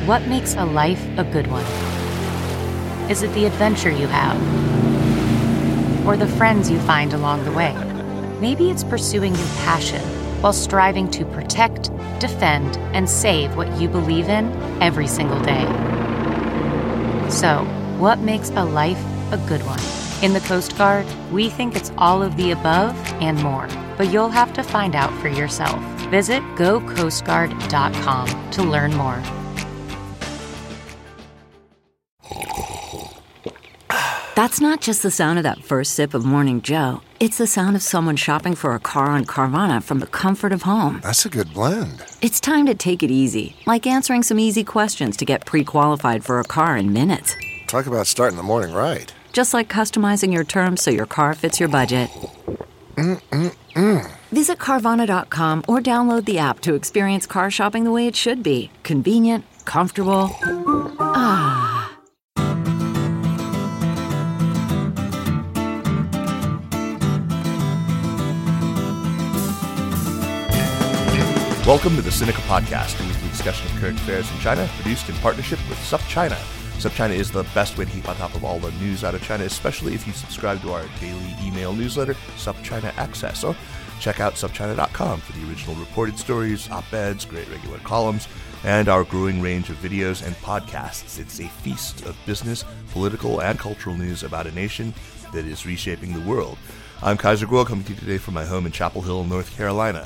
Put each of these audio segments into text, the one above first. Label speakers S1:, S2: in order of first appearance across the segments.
S1: What makes a life a good one? Is it the adventure you have? Or the friends you find along the way? Maybe it's pursuing your passion while striving to protect, defend, and save what you believe in every single day. So, what makes a life a good one? In the Coast Guard, we think it's all of the above and more, but you'll have to find out for yourself. Visit gocoastguard.com to learn more.
S2: That's not just the sound of that first sip of Morning Joe. It's the sound of someone shopping for a car on Carvana from the comfort of home.
S3: That's a good blend.
S2: It's time to take it easy, like answering some easy questions to get pre-qualified for a car in minutes.
S3: Talk about starting the morning right.
S2: Just like customizing your terms so your car fits your budget. Visit Carvana.com or download the app to experience car shopping the way it should be. Convenient, comfortable. Ah.
S4: Welcome to the Sinica Podcast, a weekly discussion of current affairs in China, produced in partnership with SupChina. SupChina is the best way to keep on top of all the news out of China, especially if you subscribe to our daily email newsletter, SupChina Access, or check out SupChina.com for the original reported stories, op-eds, great regular columns, and our growing range of videos and podcasts. It's a feast of business, political, and cultural news about a nation that is reshaping the world. I'm Kaiser Kuo, coming to you today from my home in Chapel Hill, North Carolina.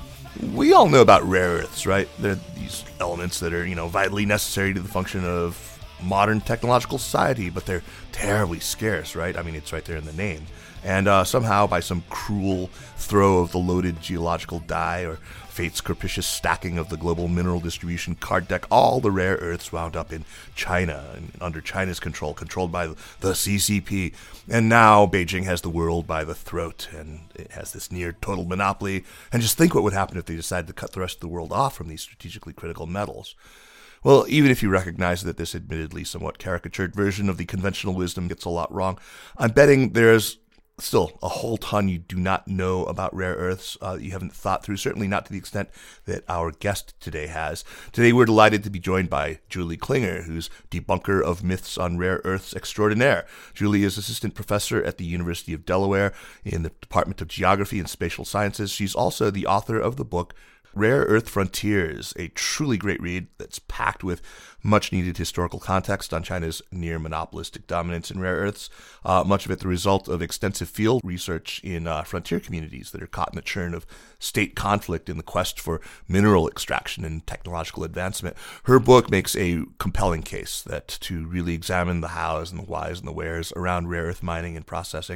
S4: We all know about rare earths, right? They're these elements that are, vitally necessary to the function of modern technological society, but they're terribly scarce, right? I mean, it's right there in the name. And somehow, by some cruel throw of the loaded geological die or fate's capricious stacking of the global mineral distribution card deck, all the rare earths wound up in China and under China's control, controlled by the CCP. And now Beijing has the world by the throat, and it has this near total monopoly. And just think what would happen if they decided to cut the rest of the world off from these strategically critical metals. Well, even if you recognize that this admittedly somewhat caricatured version of the conventional wisdom gets a lot wrong, I'm betting there's still a whole ton you do not know about rare earths you haven't thought through, certainly not to the extent that our guest today has. Today we're delighted to be joined by Julie Klinger, who's debunker of myths on rare earths extraordinaire. Julie is assistant professor at the University of Delaware in the Department of Geography and Spatial Sciences. She's also the author of the book Rare Earth Frontiers, a truly great read that's packed with much-needed historical context on China's near-monopolistic dominance in rare earths, much of it the result of extensive field research in frontier communities that are caught in the churn of state conflict in the quest for mineral extraction and technological advancement. Her book makes a compelling case that to really examine the hows and the whys and the wheres around rare earth mining and processing,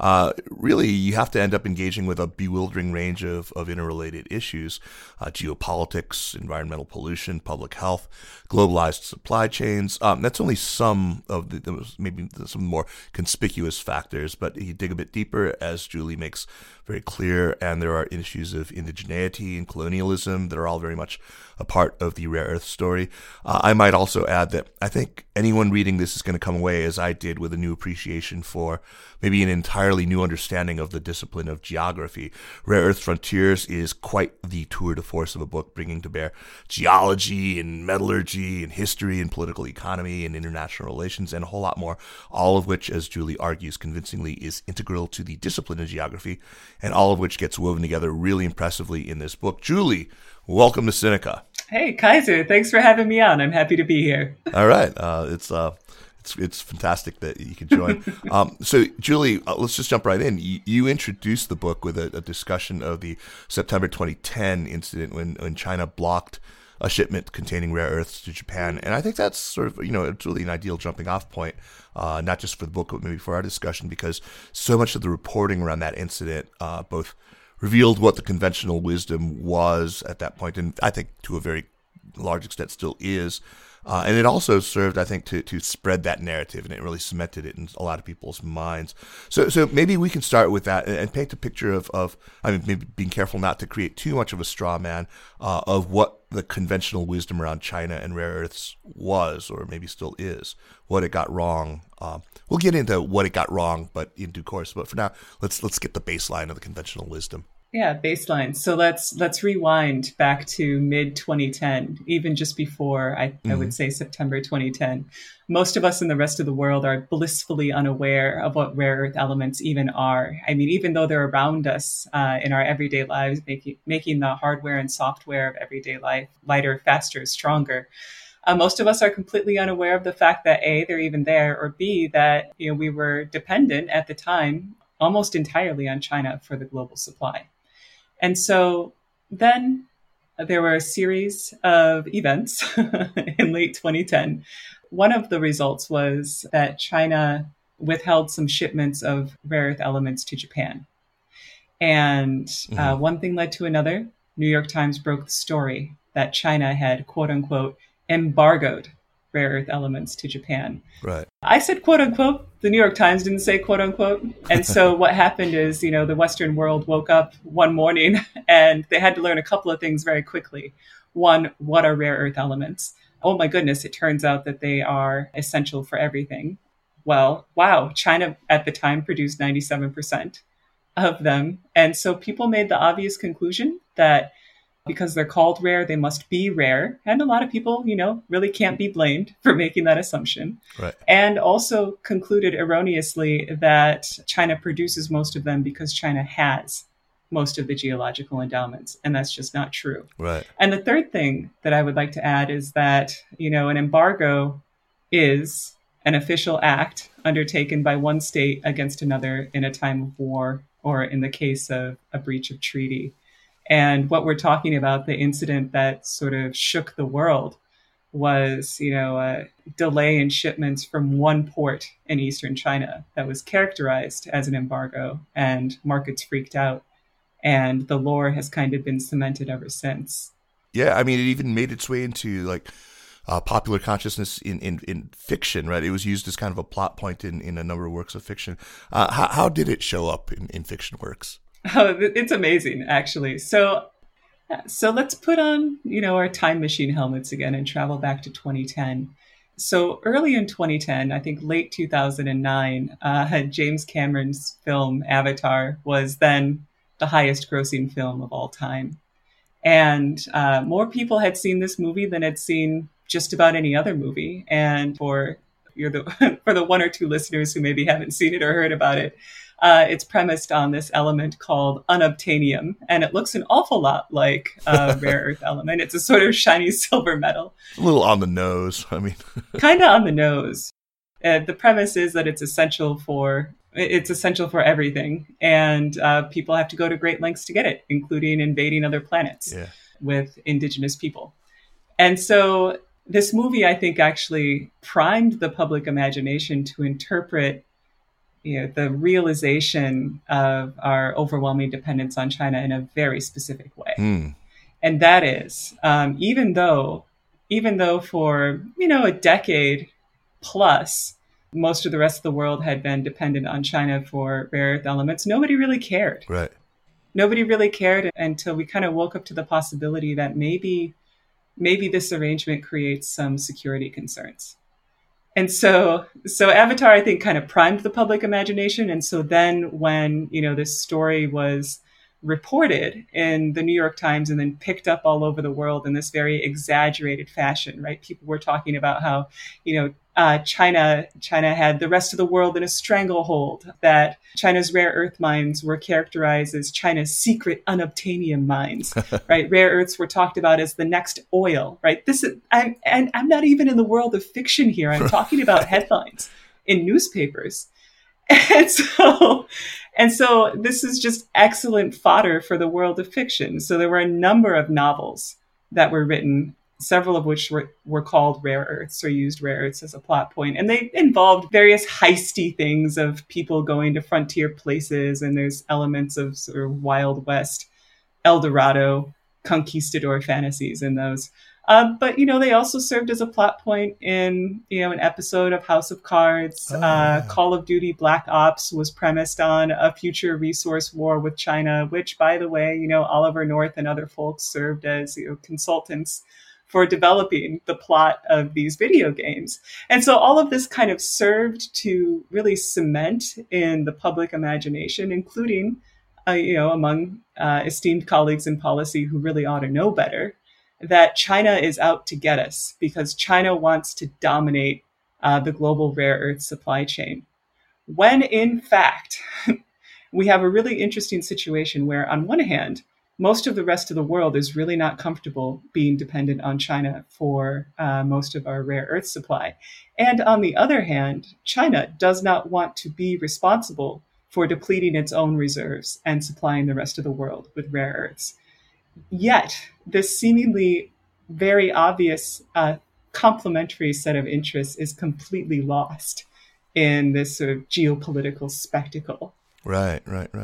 S4: really you have to end up engaging with a bewildering range of interrelated issues, geopolitics, environmental pollution, public health, globalized supply chains. That's only some of maybe some more conspicuous factors, but you dig a bit deeper, as Julie makes very clear, and there are issues of indigeneity and colonialism that are all very much a part of the rare earth story. I might also add that I think anyone reading this is going to come away, as I did, with a new appreciation for maybe an entirely new understanding of the discipline of geography. Rare Earth Frontiers is quite the tour de force of a book, bringing to bear geology and metallurgy and history and political economy and international relations and a whole lot more, all of which, as Julie argues convincingly, is integral to the discipline of geography, and all of which gets woven together really impressively in this book. Julie, welcome to Sinica.
S5: Hey, Kaiser, thanks for having me on. I'm happy to be here.
S4: All right. It's fantastic that you could join. So, Julie, let's just jump right in. You introduced the book with a discussion of the September 2010 incident when China blocked a shipment containing rare earths to Japan. And I think that's sort of, it's really an ideal jumping off point, not just for the book, but maybe for our discussion, because so much of the reporting around that incident both revealed what the conventional wisdom was at that point, and I think to a very large extent still is. And it also served, I think, to spread that narrative, and it really cemented it in a lot of people's minds. So maybe we can start with that and paint a picture of maybe being careful not to create too much of a straw man of what the conventional wisdom around China and rare earths was, or maybe still is, what it got wrong. We'll get into what it got wrong, but in due course. But for now, let's get the baseline of the conventional wisdom.
S5: Yeah, baseline. So let's rewind back to mid 2010, even just before I would say September 2010. Most of us in the rest of the world are blissfully unaware of what rare earth elements even are. I mean, even though they're around us in our everyday lives, making the hardware and software of everyday life lighter, faster, stronger. Most of us are completely unaware of the fact that A, they're even there, or B, that we were dependent at the time almost entirely on China for the global supply. And so then there were a series of events in late 2010. One of the results was that China withheld some shipments of rare earth elements to Japan. And one thing led to another. New York Times broke the story that China had, quote unquote, embargoed rare earth elements to Japan.
S4: Right.
S5: I said, quote unquote. The New York Times didn't say, quote unquote. And so what happened is, the Western world woke up one morning and they had to learn a couple of things very quickly. One, what are rare earth elements? Oh my goodness, it turns out that they are essential for everything. Well, wow, China at the time produced 97% of them. And so people made the obvious conclusion that because they're called rare, they must be rare. And a lot of people, really can't be blamed for making that assumption.
S4: Right.
S5: And also concluded erroneously that China produces most of them because China has most of the geological endowments. And that's just not true.
S4: Right.
S5: And the third thing that I would like to add is that, an embargo is an official act undertaken by one state against another in a time of war, or in the case of a breach of treaty. And what we're talking about, the incident that sort of shook the world, was, a delay in shipments from one port in eastern China that was characterized as an embargo, and markets freaked out. And the lore has kind of been cemented ever since.
S4: Yeah, I mean, it even made its way into popular consciousness in fiction, right? It was used as kind of a plot point in a number of works of fiction. How did it show up in fiction works?
S5: Oh, it's amazing, actually. So let's put on, our time machine helmets again and travel back to 2010. So early in 2010, I think late 2009, James Cameron's film Avatar was then the highest grossing film of all time. And more people had seen this movie than had seen just about any other movie. And for the one or two listeners who maybe haven't seen it or heard about it, it's premised on this element called unobtainium, and it looks an awful lot like a rare earth element. It's a sort of shiny silver metal.
S4: A little on the nose, I mean.
S5: Kind of on the nose. The premise is that it's essential for everything, and people have to go to great lengths to get it, including invading other planets with indigenous people. And so this movie, I think, actually primed the public imagination to interpret the realization of our overwhelming dependence on China in a very specific way. And that is, even though for, a decade plus, most of the rest of the world had been dependent on China for rare earth elements, nobody really cared.
S4: Right.
S5: Nobody really cared until we kind of woke up to the possibility that maybe this arrangement creates some security concerns. And so Avatar, I think, kind of primed the public imagination. And so then when, this story was reported in the New York Times and then picked up all over the world in this very exaggerated fashion, right? People were talking about how, China had the rest of the world in a stranglehold, that China's rare earth mines were characterized as China's secret unobtainium mines, right? Rare earths were talked about as the next oil, right? I'm not even in the world of fiction here. I'm talking about headlines in newspapers. And so this is just excellent fodder for the world of fiction. So there were a number of novels that were written, several of which were called rare earths or used rare earths as a plot point. And they involved various heisty things of people going to frontier places. And there's elements of sort of Wild West, El Dorado, conquistador fantasies in those. But, they also served as a plot point in, an episode of House of Cards. Call of Duty Black Ops was premised on a future resource war with China, which, by the way, Oliver North and other folks served as consultants for developing the plot of these video games. And so all of this kind of served to really cement in the public imagination, including among esteemed colleagues in policy who really ought to know better, that China is out to get us because China wants to dominate the global rare earth supply chain. When in fact, we have a really interesting situation where on one hand, most of the rest of the world is really not comfortable being dependent on China for most of our rare earth supply. And on the other hand, China does not want to be responsible for depleting its own reserves and supplying the rest of the world with rare earths. Yet, this seemingly very obvious complementary set of interests is completely lost in this sort of geopolitical spectacle.
S4: Right.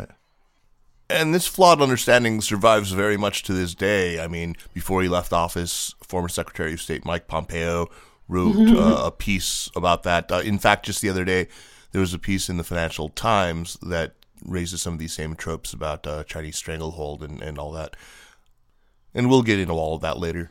S4: And this flawed understanding survives very much to this day. I mean, before he left office, former Secretary of State Mike Pompeo wrote a piece about that. In fact, just the other day, there was a piece in the Financial Times that raises some of these same tropes about Chinese stranglehold and all that. And we'll get into all of that later.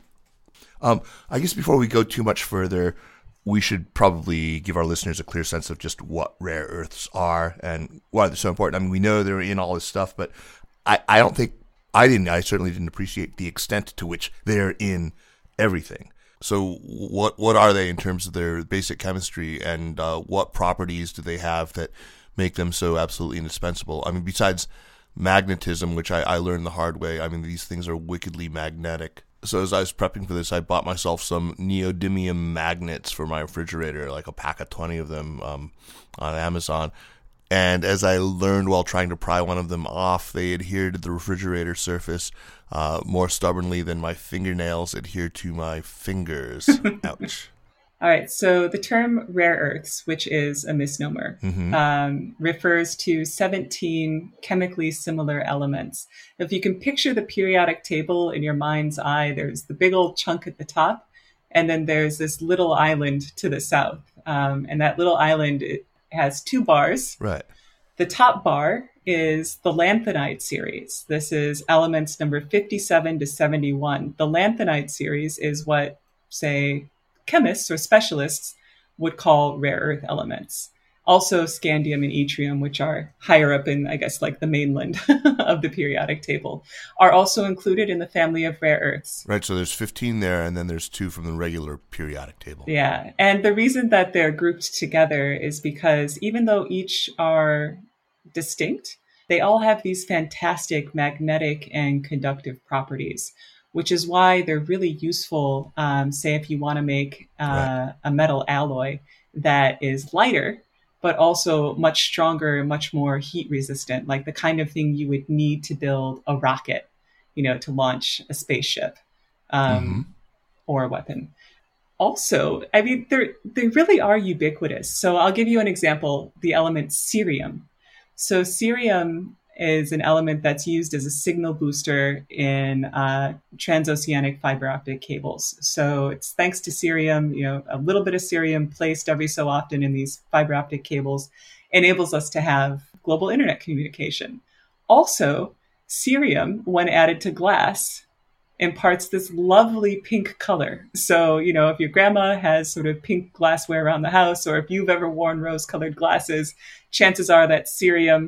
S4: I guess before we go too much further, we should probably give our listeners a clear sense of just what rare earths are and why they're so important. I mean, we know they're in all this stuff, but I certainly didn't appreciate the extent to which they're in everything. So what are they in terms of their basic chemistry, and what properties do they have that make them so absolutely indispensable? I mean, besides magnetism, which I learned the hard way, I mean, these things are wickedly magnetic. So as I was prepping for this, I bought myself some neodymium magnets for my refrigerator, like a pack of 20 of them on Amazon. And as I learned while trying to pry one of them off, they adhere to the refrigerator surface more stubbornly than my fingernails adhere to my fingers. Ouch.
S5: All right, so the term rare earths, which is a misnomer, refers to 17 chemically similar elements. If you can picture the periodic table in your mind's eye, there's the big old chunk at the top, and then there's this little island to the south. And that little island, it has 2 bars.
S4: Right.
S5: The top bar is the lanthanide series. This is elements number 57 to 71. The lanthanide series is what, say, chemists or specialists would call rare earth elements. Also scandium and yttrium, which are higher up in, I guess, like the mainland of the periodic table, are also included in the family of rare earths.
S4: Right, so there's 15 there, and then there's 2 from the regular periodic table.
S5: Yeah, and the reason that they're grouped together is because even though each are distinct, they all have these fantastic magnetic and conductive properties, which is why they're really useful, say, if you want to make a metal alloy that is lighter, but also much stronger, much more heat resistant, like the kind of thing you would need to build a rocket, to launch a spaceship or a weapon. Also, I mean, they really are ubiquitous. So I'll give you an example, the element cerium. So cerium is an element that's used as a signal booster in transoceanic fiber optic cables. So it's thanks to cerium, a little bit of cerium placed every so often in these fiber optic cables enables us to have global internet communication. Also, cerium, when added to glass, imparts this lovely pink color. So, if your grandma has sort of pink glassware around the house, or if you've ever worn rose-colored glasses, chances are that cerium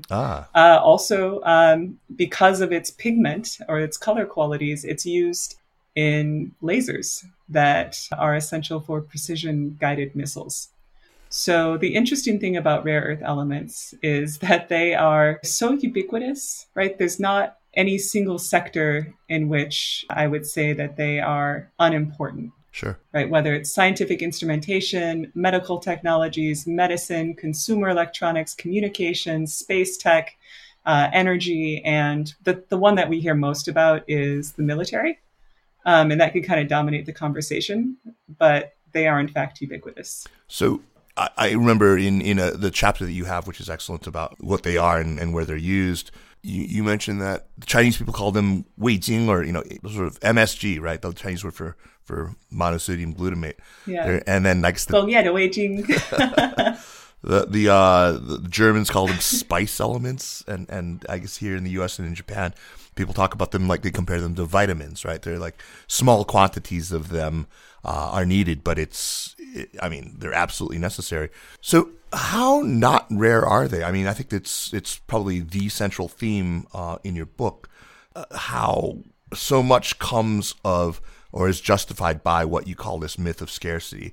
S5: also, because of its pigment or its color qualities, it's used in lasers that are essential for precision-guided missiles. So the interesting thing about rare earth elements is that they are so ubiquitous, right? There's not any single sector in which I would say that they are unimportant.
S4: Sure.
S5: Right. Whether it's scientific instrumentation, medical technologies, medicine, consumer electronics, communications, space tech, energy, and the one that we hear most about is the military. And that can kind of dominate the conversation, but they are in fact ubiquitous.
S4: So I remember in the chapter that you have, which is excellent, about what they are and where they're used, you mentioned that the Chinese people call them weijing, or sort of MSG, right? The Chinese word for monosodium glutamate.
S5: Yeah.
S4: And then like
S5: the weijing.
S4: the Germans call them spice elements, and I guess here in the U.S. and in Japan, people talk about them like they compare them to vitamins, right? They're like small quantities of them are needed, but they're absolutely necessary. So How not rare are they? I mean, I think it's probably the central theme in your book, how so much comes of or is justified by what you call this myth of scarcity.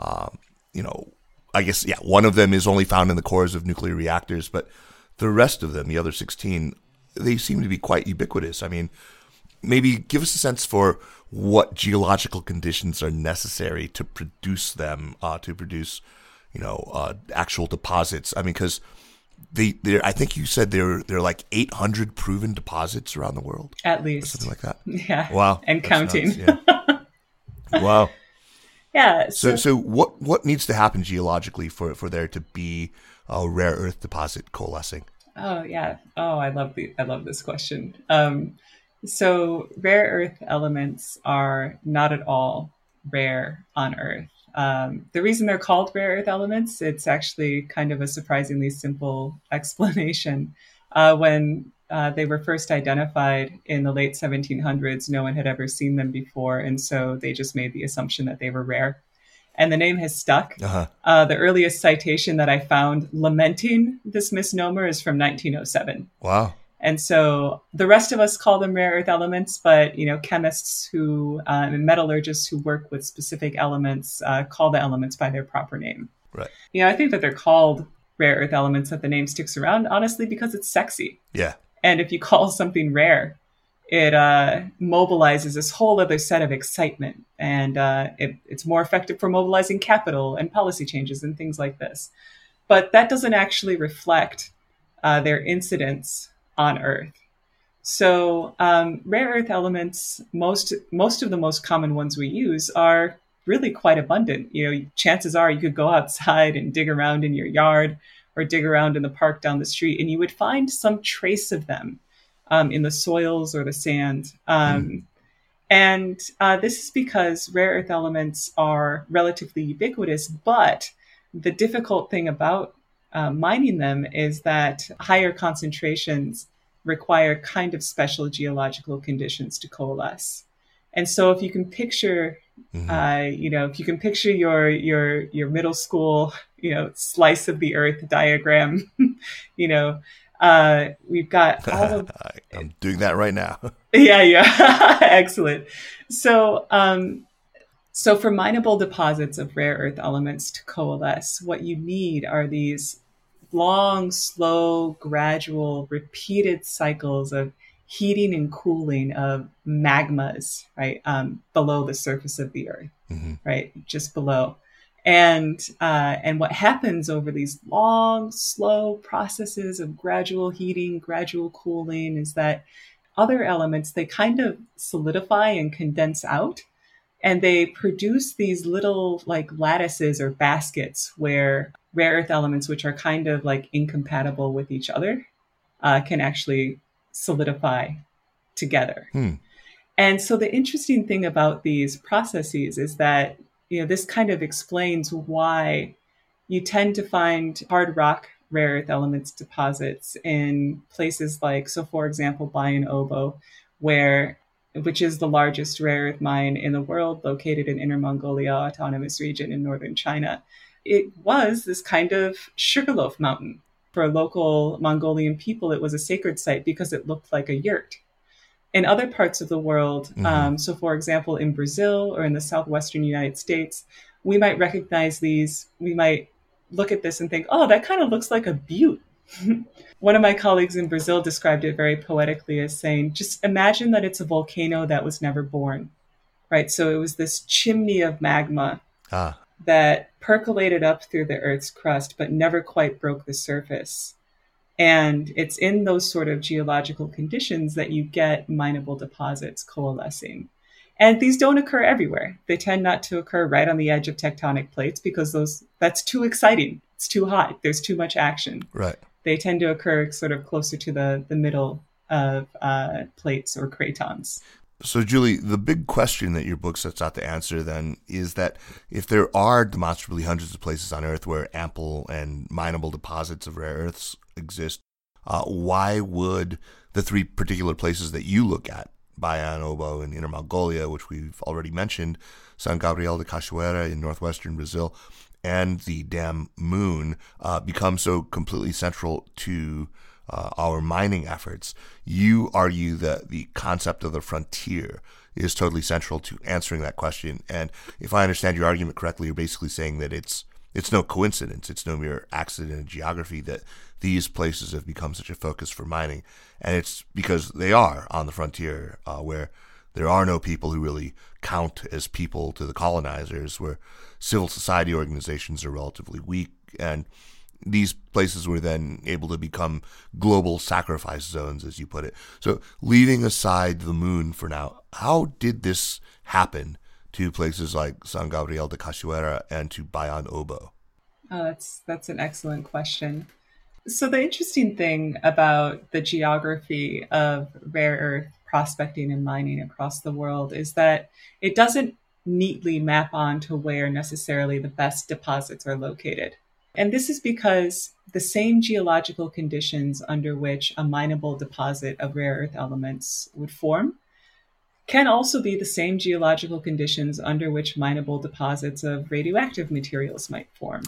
S4: I guess, one of them is only found in the cores of nuclear reactors, but the rest of them, the other 16, they seem to be quite ubiquitous. I mean, maybe give us a sense for what geological conditions are necessary to produce them, actual deposits. I mean, because I think you said there are like 800 proven deposits around the world,
S5: at least,
S4: something like that.
S5: Yeah.
S4: Wow,
S5: and counting.
S4: Nuts, yeah. Wow.
S5: Yeah.
S4: So what needs to happen geologically for there to be a rare earth deposit coalescing?
S5: Oh yeah. Oh, I love this question. So rare earth elements are not at all rare on Earth. The reason they're called rare earth elements, it's actually kind of a surprisingly simple explanation. When they were first identified in the late 1700s, no one had ever seen them before, and so they just made the assumption that they were rare. And the name has stuck. Uh-huh. The earliest citation that I found lamenting this misnomer is from 1907.
S4: Wow.
S5: And so the rest of us call them rare earth elements, but chemists and metallurgists who work with specific elements call the elements by their proper name.
S4: Right.
S5: I think that they're called rare earth elements, that the name sticks around, honestly, because it's sexy.
S4: Yeah.
S5: And if you call something rare, it mobilizes this whole other set of excitement, and it's more effective for mobilizing capital and policy changes and things like this. But that doesn't actually reflect their incidence on Earth. So rare earth elements, most of the most common ones we use are really quite abundant. Chances are you could go outside and dig around in your yard or dig around in the park down the street, and you would find some trace of them in the soils or the sand. And this is because rare earth elements are relatively ubiquitous, but the difficult thing about mining them is that higher concentrations require kind of special geological conditions to coalesce. And so if you can picture, if you can picture your middle school, slice of the earth diagram, we've got all of.
S4: I'm doing that right now.
S5: Yeah. Excellent. So for mineable deposits of rare earth elements to coalesce, what you need are these long, slow, gradual, repeated cycles of heating and cooling of magmas, right, below the surface of the earth, right, just below. And what happens over these long, slow processes of gradual heating, gradual cooling is that other elements, they kind of solidify and condense out, and they produce these little like lattices or baskets where rare earth elements, which are kind of like incompatible with each other, can actually solidify together. And so the interesting thing about these processes is that, this kind of explains why you tend to find hard rock rare earth elements deposits in places like, so for example, Bayan Obo, which is the largest rare earth mine in the world, located in Inner Mongolia Autonomous Region in northern China. It was this kind of sugarloaf mountain. For local Mongolian people, it was a sacred site because it looked like a yurt. In other parts of the world, so for example, in Brazil or in the southwestern United States, we might recognize these, we might look at this and think, oh, that kind of looks like a butte. One of my colleagues in Brazil described it very poetically as saying, just imagine that it's a volcano that was never born, right? So it was this chimney of magma that percolated up through the Earth's crust, but never quite broke the surface. And it's in those sort of geological conditions that you get mineable deposits coalescing. And these don't occur everywhere. They tend not to occur right on the edge of tectonic plates because that's too exciting. It's too hot. There's too much action.
S4: Right.
S5: They tend to occur sort of closer to the middle of plates or cratons.
S4: So, Julie, the big question that your book sets out to answer then is that if there are demonstrably hundreds of places on Earth where ample and mineable deposits of rare earths exist, why would the three particular places that you look at, Bayan Obo in Inner Mongolia, which we've already mentioned, San Gabriel de Cachoeira in northwestern Brazil, and the damn moon become so completely central to our mining efforts, you argue that the concept of the frontier is totally central to answering that question. And if I understand your argument correctly, you're basically saying that it's no coincidence, it's no mere accident in geography that these places have become such a focus for mining. And it's because they are on the frontier, where there are no people who really count as people to the colonizers, where civil society organizations are relatively weak, and these places were then able to become global sacrifice zones, as you put it. So leaving aside the moon for now, how did this happen to places like San Gabriel de Cachoeira and to Bayan Obo?
S5: Oh, that's an excellent question. So the interesting thing about the geography of rare earth prospecting and mining across the world is that it doesn't neatly map onto where necessarily the best deposits are located. And this is because the same geological conditions under which a mineable deposit of rare earth elements would form can also be the same geological conditions under which mineable deposits of radioactive materials might form.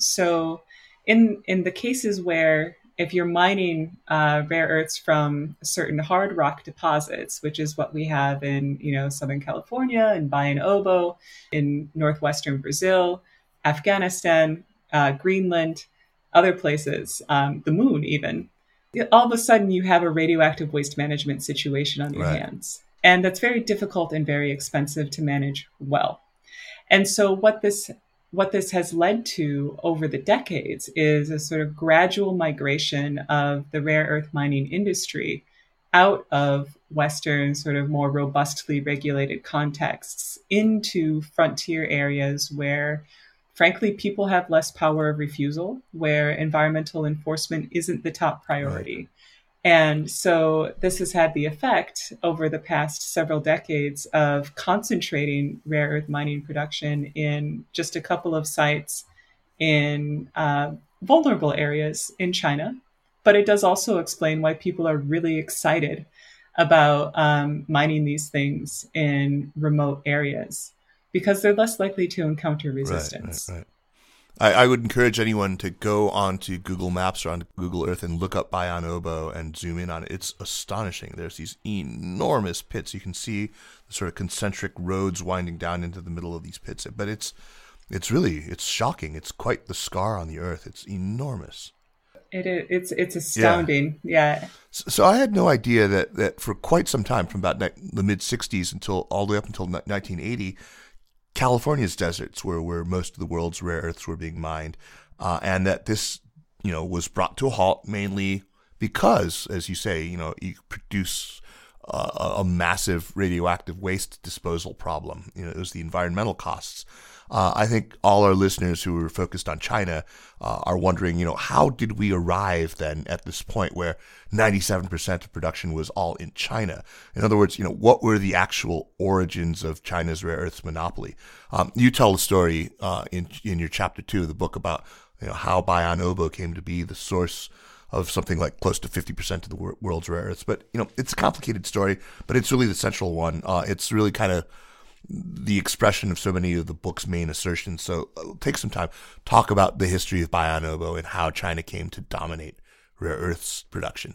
S5: So in the cases where if you're mining rare earths from certain hard rock deposits, which is what we have in Southern California and Bayan Obo, in northwestern Brazil, Afghanistan, Greenland, other places, the moon even, all of a sudden you have a radioactive waste management situation on your hands. And that's very difficult and very expensive to manage well. And so what this has led to over the decades is a sort of gradual migration of the rare earth mining industry out of Western, sort of more robustly regulated contexts into frontier areas where, frankly, people have less power of refusal, where environmental enforcement isn't the top priority. Right. And so this has had the effect over the past several decades of concentrating rare earth mining production in just a couple of sites in vulnerable areas in China. But it does also explain why people are really excited about mining these things in remote areas, because they're less likely to encounter resistance.
S4: Right. I would encourage anyone to go onto Google Maps or onto Google Earth and look up Bayan Obo and zoom in on it. It's astonishing. There's these enormous pits. You can see the sort of concentric roads winding down into the middle of these pits. But it's shocking. It's quite the scar on the earth. It's enormous.
S5: It's astounding. Yeah.
S4: So I had no idea that for quite some time, from about the mid 60s until all the way up until 1980, California's deserts were where most of the world's rare earths were being mined, and that this, was brought to a halt mainly because, as you say, you produce a massive radioactive waste disposal problem. It was the environmental costs. I think all our listeners who are focused on China are wondering, how did we arrive then at this point where 97% of production was all in China? In other words, what were the actual origins of China's rare earths monopoly? You tell the story in your chapter 2 of the book about how Bayan Obo came to be the source of something like close to 50% of the world's rare earths. But, it's a complicated story, but it's really the central one. It's really kind of the expression of so many of the book's main assertions. So take some time, talk about the history of Bayan Obo and how China came to dominate rare earths production.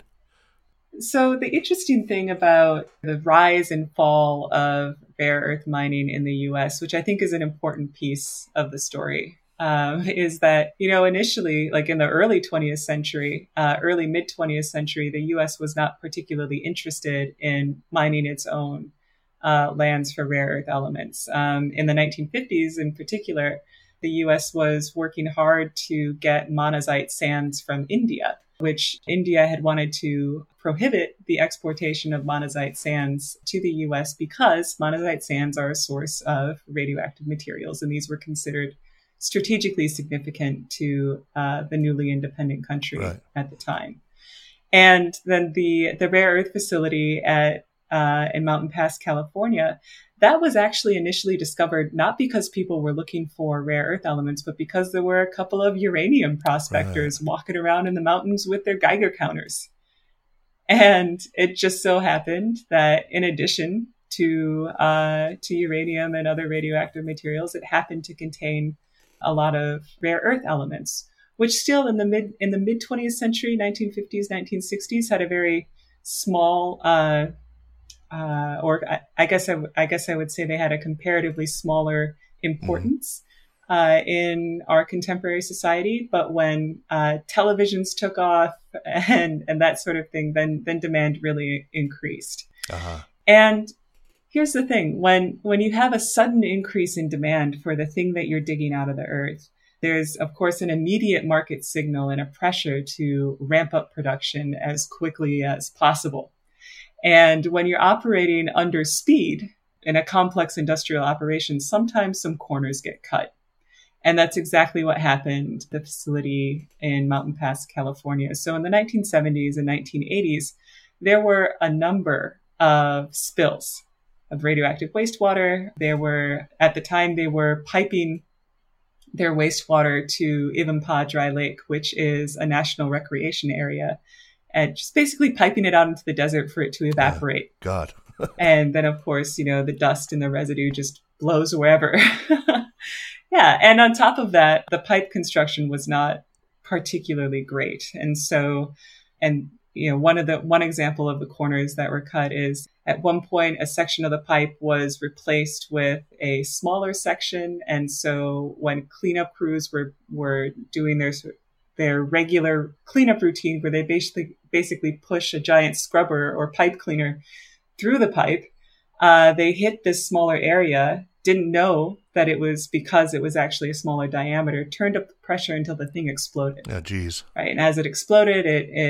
S5: So the interesting thing about the rise and fall of rare earth mining in the U.S., which I think is an important piece of the story, is that, initially, like in the early 20th century, early mid 20th century, the U.S. was not particularly interested in mining its own lands for rare earth elements. In the 1950s, in particular, the U.S. was working hard to get monazite sands from India, which India had wanted to prohibit the exportation of monazite sands to the U.S. because monazite sands are a source of radioactive materials, and these were considered strategically significant to the newly independent country at the time. And then the rare earth facility in Mountain Pass, California, that was actually initially discovered not because people were looking for rare earth elements, but because there were a couple of uranium prospectors walking around in the mountains with their Geiger counters. And it just so happened that in addition to uranium and other radioactive materials, it happened to contain a lot of rare earth elements, which still in the mid 20th century, 1950s, 1960s, had a very small, or I guess I would say they had a comparatively smaller importance in our contemporary society. But when televisions took off and that sort of thing, then demand really increased. And here's the thing: when you have a sudden increase in demand for the thing that you're digging out of the earth, there's, of course, an immediate market signal and a pressure to ramp up production as quickly as possible. And when you're operating under speed in a complex industrial operation, sometimes some corners get cut. And that's exactly what happened at the facility in Mountain Pass, California. So in the 1970s and 1980s, there were a number of spills of radioactive wastewater. At the time, they were piping their wastewater to Ivanpah Dry Lake, which is a national recreation area, and just basically piping it out into the desert for it to evaporate.
S4: God.
S5: And then, of course, the dust and the residue just blows wherever. Yeah. And on top of that, the pipe construction was not particularly great. And so, one example of the corners that were cut is at one point, a section of the pipe was replaced with a smaller section. And so when cleanup crews were doing their regular cleanup routine, where they basically push a giant scrubber or pipe cleaner through the pipe, they hit this smaller area, didn't know that it was because it was actually a smaller diameter, turned up the pressure until the thing exploded.
S4: Oh, geez.
S5: Right. And as it exploded,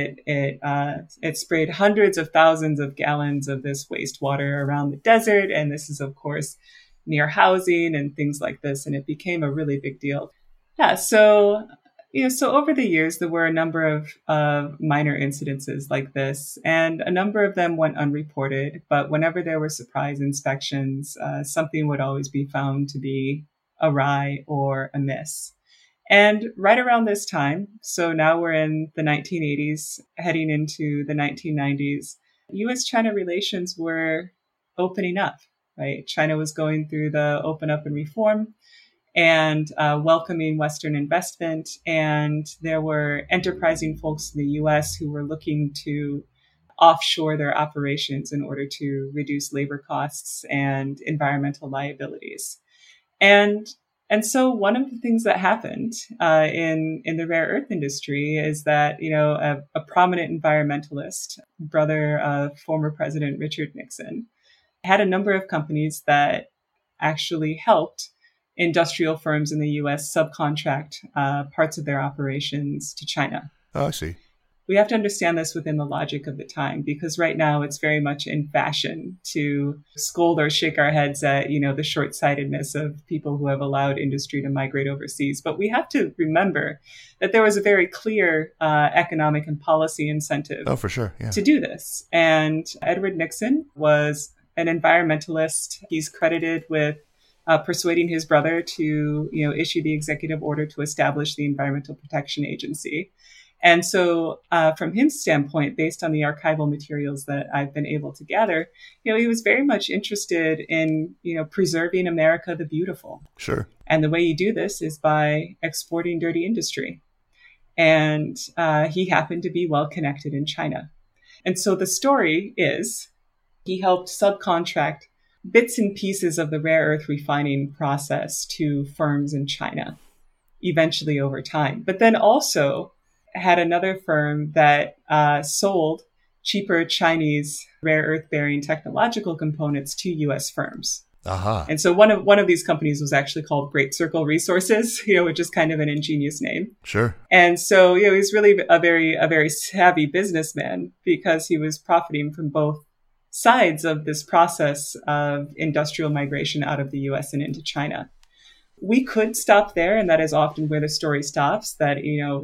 S5: it sprayed hundreds of thousands of gallons of this wastewater around the desert. And this is, of course, near housing and things like this. And it became a really big deal. Yeah. So over the years, there were a number of minor incidences like this, and a number of them went unreported. But whenever there were surprise inspections, something would always be found to be awry or amiss. And right around this time, so now we're in the 1980s, heading into the 1990s, U.S.-China relations were opening up, right? China was going through the open up and reform and welcoming Western investment. And there were enterprising folks in the U.S. who were looking to offshore their operations in order to reduce labor costs and environmental liabilities. And so one of the things that happened in the rare earth industry is that, a prominent environmentalist, brother of former President Richard Nixon, had a number of companies that actually helped industrial firms in the U.S. subcontract parts of their operations to China.
S4: Oh, I see.
S5: We have to understand this within the logic of the time, because right now it's very much in fashion to scold or shake our heads at, the short-sightedness of people who have allowed industry to migrate overseas. But we have to remember that there was a very clear economic and policy incentive
S4: for sure. Yeah.
S5: to do this. And Edward Nixon was an environmentalist. He's credited with persuading his brother to, issue the executive order to establish the Environmental Protection Agency. And so from his standpoint, based on the archival materials that I've been able to gather, he was very much interested in, preserving America the Beautiful.
S4: Sure.
S5: And the way you do this is by exporting dirty industry. And he happened to be well connected in China. And so the story is he helped subcontract bits and pieces of the rare earth refining process to firms in China, eventually over time. But then also had another firm that sold cheaper Chinese rare earth bearing technological components to U.S. firms. And so one of these companies was actually called Great Circle Resources, which is kind of an ingenious name.
S4: Sure.
S5: And so, he's really a very savvy businessman, because he was profiting from both sides of this process of industrial migration out of the U.S. and into China. We could stop there, and that is often where the story stops, that,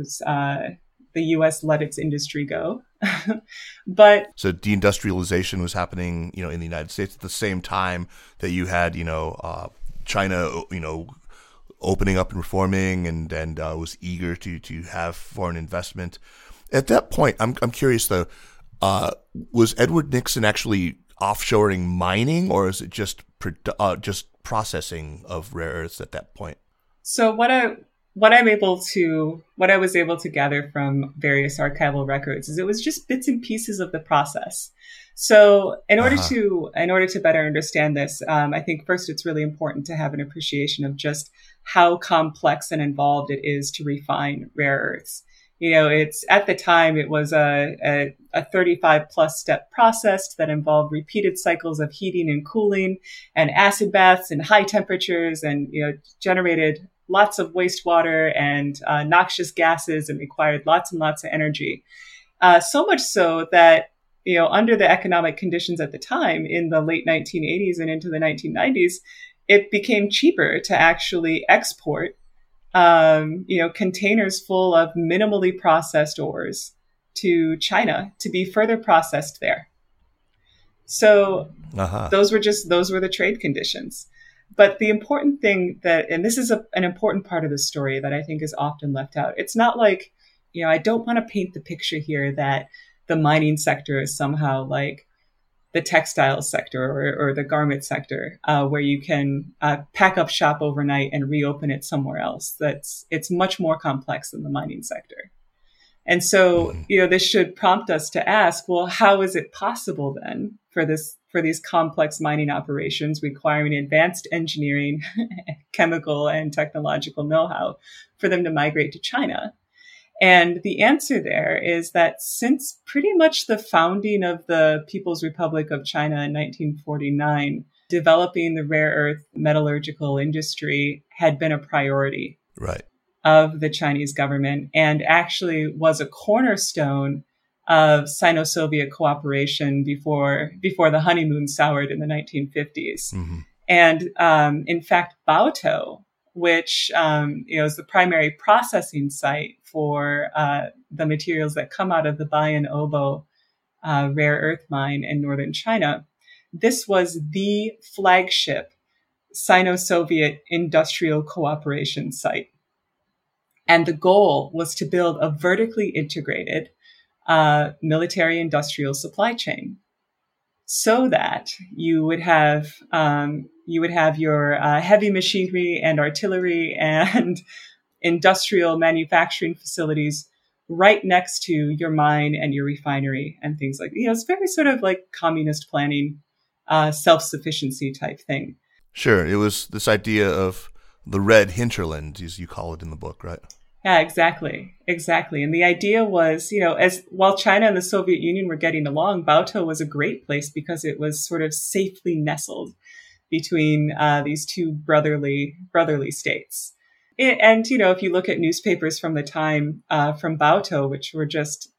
S5: the U.S. let its industry go. But
S4: so deindustrialization was happening, in the United States at the same time that you had, China, opening up and reforming and was eager to have foreign investment. At that point, I'm curious though, was Edward Nixon actually offshoring mining, or is it just processing of rare earths at that point?
S5: So what I was able to gather from various archival records is it was just bits and pieces of the process. So in order to better understand this, I think first it's really important to have an appreciation of just how complex and involved it is to refine rare earths. It's at the time it was a 35 plus step process that involved repeated cycles of heating and cooling and acid baths and high temperatures, and generated lots of wastewater and noxious gases, and required lots and lots of energy. So much so that under the economic conditions at the time in the late 1980s and into the 1990s, it became cheaper to actually export containers full of minimally processed ores to China to be further processed there. So those were the trade conditions. But the important thing and this is an important part of the story that I think is often left out. It's not like, I don't want to paint the picture here that the mining sector is somehow like the textile sector or the garment sector, where you can pack up shop overnight and reopen it somewhere else. It's much more complex than the mining sector. And so, this should prompt us to ask, well, how is it possible then for these complex mining operations requiring advanced engineering, chemical and technological know-how for them to migrate to China? And the answer there is that since pretty much the founding of the People's Republic of China in 1949, developing the rare earth metallurgical industry had been a priority of the Chinese government, and actually was a cornerstone of Sino-Soviet cooperation before the honeymoon soured in the 1950s. Mm-hmm. And in fact, Baotou, which is the primary processing site for the materials that come out of the Bayan Obo rare earth mine in northern China. This was the flagship Sino-Soviet industrial cooperation site. And the goal was to build a vertically integrated military industrial supply chain so that you would have your heavy machinery and artillery and industrial manufacturing facilities right next to your mine and your refinery and things like, it's very sort of like communist planning, self-sufficiency type thing.
S4: Sure. It was this idea of the red hinterland, as you call it in the book, right?
S5: Yeah, exactly. And the idea was, while China and the Soviet Union were getting along, Baotou was a great place because it was sort of safely nestled between these two brotherly states. And, if you look at newspapers from the time from Baotou, which were just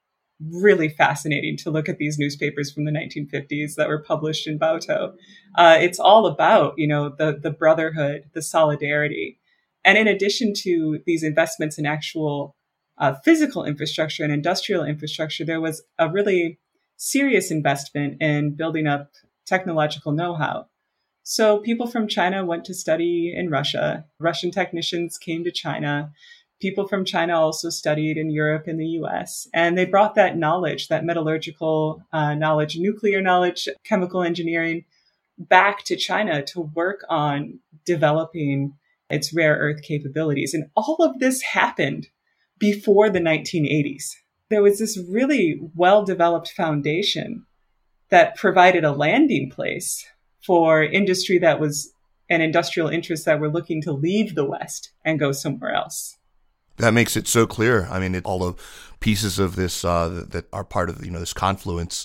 S5: really fascinating to look at these newspapers from the 1950s that were published in Baotou, it's all about, the brotherhood, the solidarity. And in addition to these investments in actual physical infrastructure and industrial infrastructure, there was a really serious investment in building up technological know-how. So people from China went to study in Russia. Russian technicians came to China. People from China also studied in Europe and the US. And they brought that knowledge, that metallurgical knowledge, nuclear knowledge, chemical engineering, back to China to work on developing its rare earth capabilities. And all of this happened before the 1980s. There was this really well-developed foundation that provided a landing place for industry that was an industrial interest that were looking to leave the West and go somewhere else.
S4: That makes it so clear. I mean, all the pieces of this that are part of this confluence.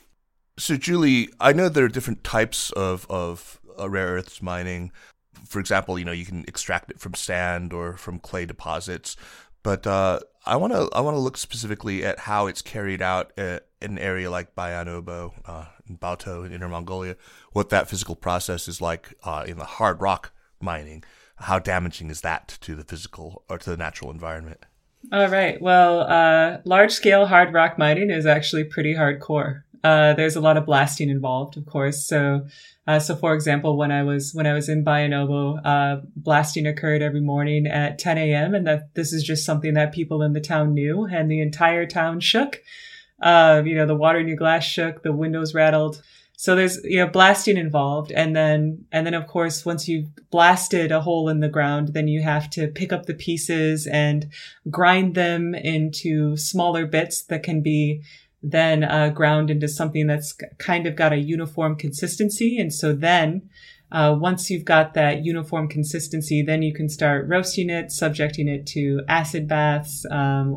S4: So, Julie, I know there are different types of rare earths mining. For example, you can extract it from sand or from clay deposits. But I want to look specifically at how it's carried out in an area like Bayan Obo, in Baotou in Inner Mongolia, what that physical process is like in the hard rock mining. How damaging is that to the physical or to the natural environment?
S5: All right. Well, large-scale hard rock mining is actually pretty hardcore. There's a lot of blasting involved, of course. So for example, when I was in Bayan Obo, blasting occurred every morning at 10 a.m. and that this is just something that people in the town knew, and the entire town shook. The water in your glass shook, the windows rattled. So there's, blasting involved. And then of course, once you've blasted a hole in the ground, then you have to pick up the pieces and grind them into smaller bits that can be then ground into something that's kind of got a uniform consistency. And so then once you've got that uniform consistency, then you can start roasting it, subjecting it to acid baths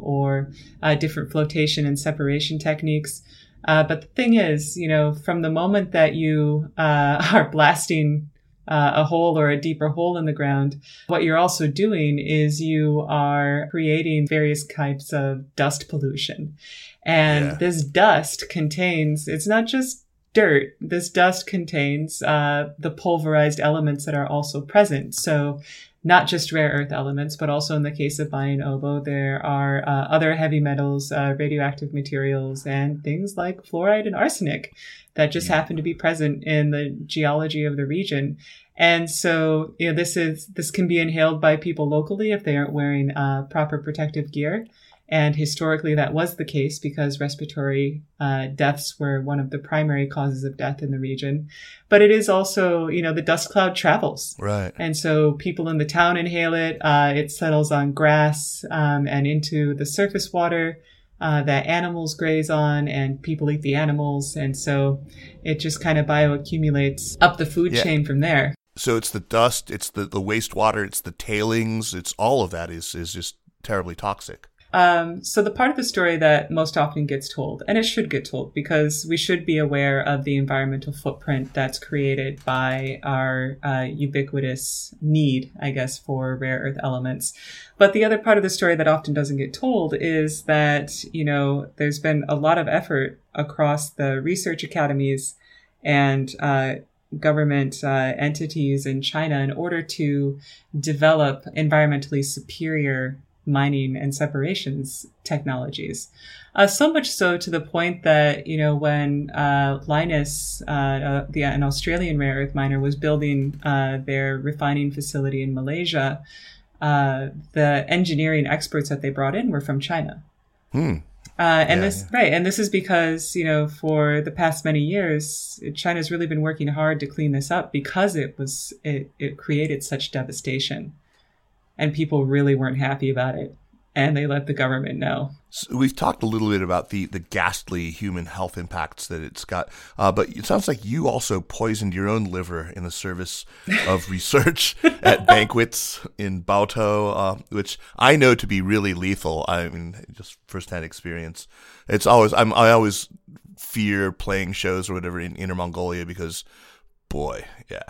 S5: or different flotation and separation techniques. But the thing is, from the moment that you are blasting a hole or a deeper hole in the ground, what you're also doing is you are creating various types of dust pollution. And this dust contains, it's not just dirt. This dust contains the pulverized elements that are also present. So not just rare earth elements, but also in the case of Bayan Obo, there are other heavy metals, radioactive materials, and things like fluoride and arsenic that just happen to be present in the geology of the region. And so, this can be inhaled by people locally if they aren't wearing proper protective gear. And historically, that was the case because respiratory deaths were one of the primary causes of death in the region. But it is also, the dust cloud travels.
S4: Right.
S5: And so people in the town inhale it. It settles on grass and into the surface water that animals graze on, and people eat the animals. And so it just kind of bioaccumulates up the food chain from there.
S4: So it's the dust, it's the wastewater, it's the tailings, it's all of that is just terribly toxic.
S5: So the part of the story that most often gets told, and it should get told because we should be aware of the environmental footprint that's created by our ubiquitous need, I guess, for rare earth elements. But the other part of the story that often doesn't get told is that, there's been a lot of effort across the research academies and government entities in China in order to develop environmentally superior mining and separations technologies. So much so to the point that, when Lynas, an Australian rare earth miner, was building their refining facility in Malaysia, the engineering experts that they brought in were from China. And this is because, for the past many years, China's really been working hard to clean this up because it created such devastation. And people really weren't happy about it. And they let the government know.
S4: So we've talked a little bit about the ghastly human health impacts that it's got. But it sounds like you also poisoned your own liver in the service of research at banquets in Baotou, which I know to be really lethal. I mean, just firsthand experience. I always fear playing shows or whatever in Inner Mongolia because, boy, yeah,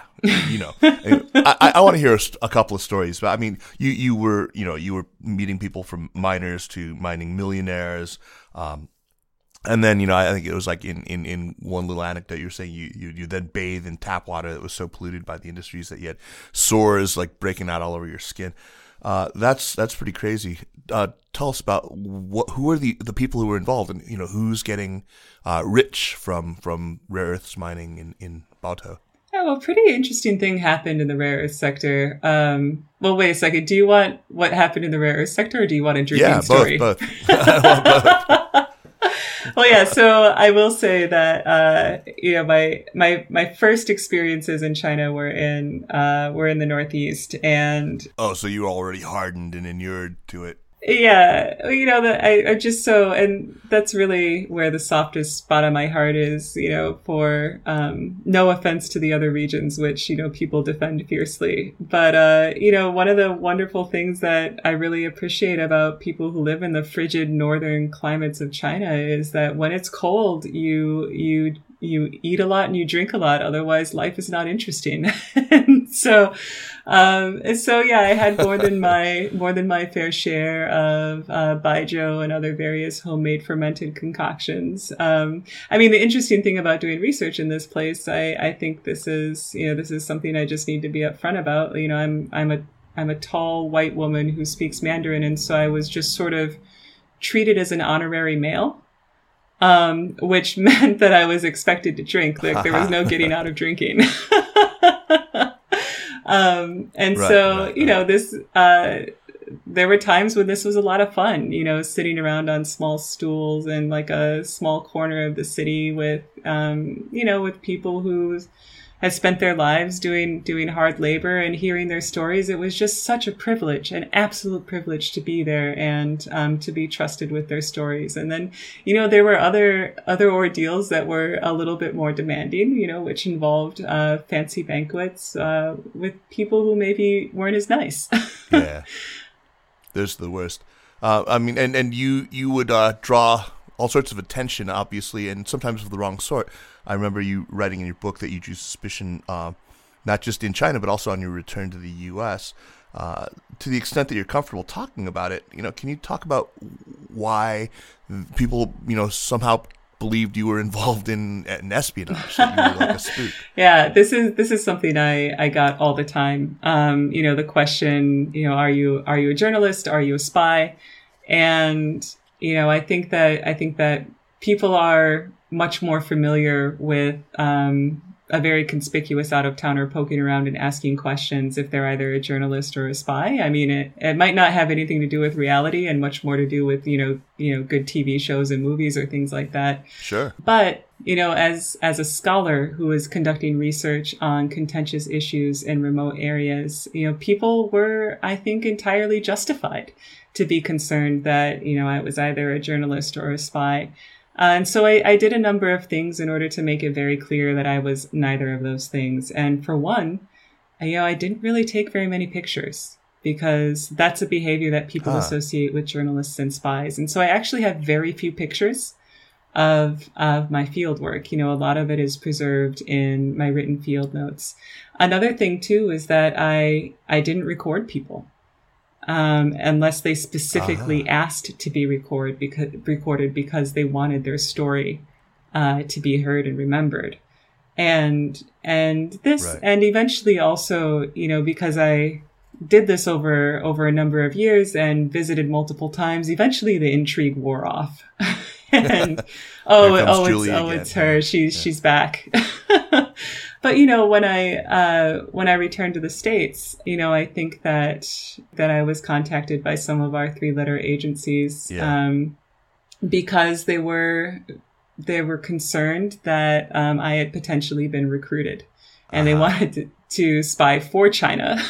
S4: I want to hear a couple of stories. But I mean, you were meeting people from miners to mining millionaires, and then I think it was like in one little anecdote you're saying you then bathe in tap water that was so polluted by the industries that you had sores like breaking out all over your skin. That's pretty crazy. Tell us about who are the people who were involved and who's getting rich from rare earths mining in Baotou.
S5: Yeah, well, pretty interesting thing happened in the rare earth sector. Well, wait a second. Do you want what happened in the rare earth sector, or do you want a drinking story?
S4: Both. I want both.
S5: Well, yeah. So I will say that my first experiences in China were in the Northeast, and
S4: so you were already hardened and inured to it.
S5: Yeah, I just and that's really where the softest spot on my heart is, for no offense to the other regions, which, people defend fiercely. But, one of the wonderful things that I really appreciate about people who live in the frigid northern climates of China is that when it's cold, you eat a lot and you drink a lot. Otherwise, life is not interesting. And so I had more than my fair share of baijiu and other various homemade fermented concoctions. The interesting thing about doing research in this place, I think this is something I just need to be upfront about. I'm a tall white woman who speaks Mandarin, and so I was just sort of treated as an honorary male. Which meant that I was expected to drink. Like there was no getting out of drinking. there were times when this was a lot of fun, sitting around on small stools in like a small corner of the city with, with people who had spent their lives doing hard labor and hearing their stories. It was just such a privilege, an absolute privilege to be there and to be trusted with their stories. And then, there were other ordeals that were a little bit more demanding, which involved fancy banquets with people who maybe weren't as nice.
S4: Yeah, those are the worst. And you would draw all sorts of attention, obviously, and sometimes of the wrong sort. I remember you writing in your book that you drew suspicion, not just in China, but also on your return to the U.S. To the extent that you're comfortable talking about it, can you talk about why people, somehow believed you were involved in espionage, that you were like a spook?
S5: Yeah, this is something I got all the time. The question, are you a journalist? Are you a spy? And I think that people are much more familiar with a very conspicuous out-of-towner poking around and asking questions if they're either a journalist or a spy. I mean, it might not have anything to do with reality and much more to do with, good TV shows and movies or things like that.
S4: Sure.
S5: But, as a scholar who is conducting research on contentious issues in remote areas, people were, I think, entirely justified to be concerned that, I was either a journalist or a spy. And so I did a number of things in order to make it very clear that I was neither of those things. And for one, I didn't really take very many pictures because that's a behavior that people associate with journalists and spies. And so I actually have very few pictures of my field work. A lot of it is preserved in my written field notes. Another thing, too, is that I didn't record people. Unless they specifically asked to be recorded because they wanted their story to be heard and remembered. And this, right. And eventually also, because I did this over a number of years and visited multiple times, eventually the intrigue wore off. And it's her. She's back. But, when I returned to the States, I think that I was contacted by some of our 3-letter agencies, because they were concerned that, I had potentially been recruited and they wanted to spy for China.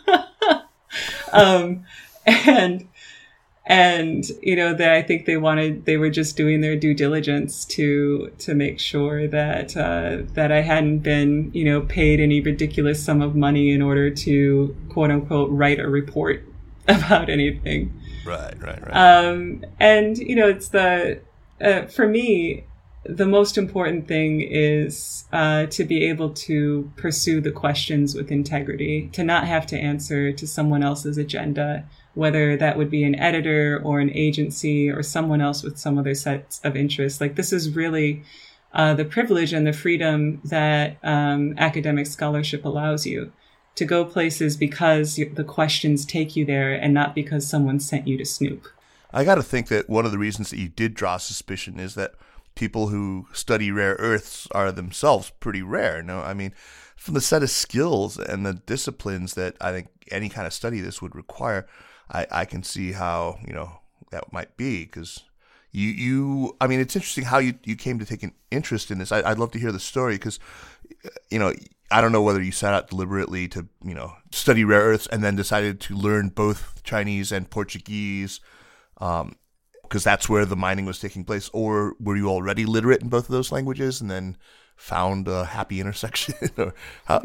S5: And I think they were just doing their due diligence to make sure that I hadn't been, paid any ridiculous sum of money in order to quote unquote write a report about anything.
S4: Right.
S5: And it's for me, the most important thing is to be able to pursue the questions with integrity, to not have to answer to someone else's agenda, whether that would be an editor or an agency or someone else with some other sets of interests. Like, this is really the privilege and the freedom that academic scholarship allows you to go places because the questions take you there and not because someone sent you to snoop.
S4: I got to think that one of the reasons that you did draw suspicion is that people who study rare earths are themselves pretty rare. No, I mean, from the set of skills and the disciplines that I think any kind of study this would require, I can see how, that might be, because I mean, it's interesting how you came to take an interest in this. I'd love to hear the story because, I don't know whether you set out deliberately to, study rare earths and then decided to learn both Chinese and Portuguese, because that's where the mining was taking place, or were you already literate in both of those languages and then found a happy intersection? Or how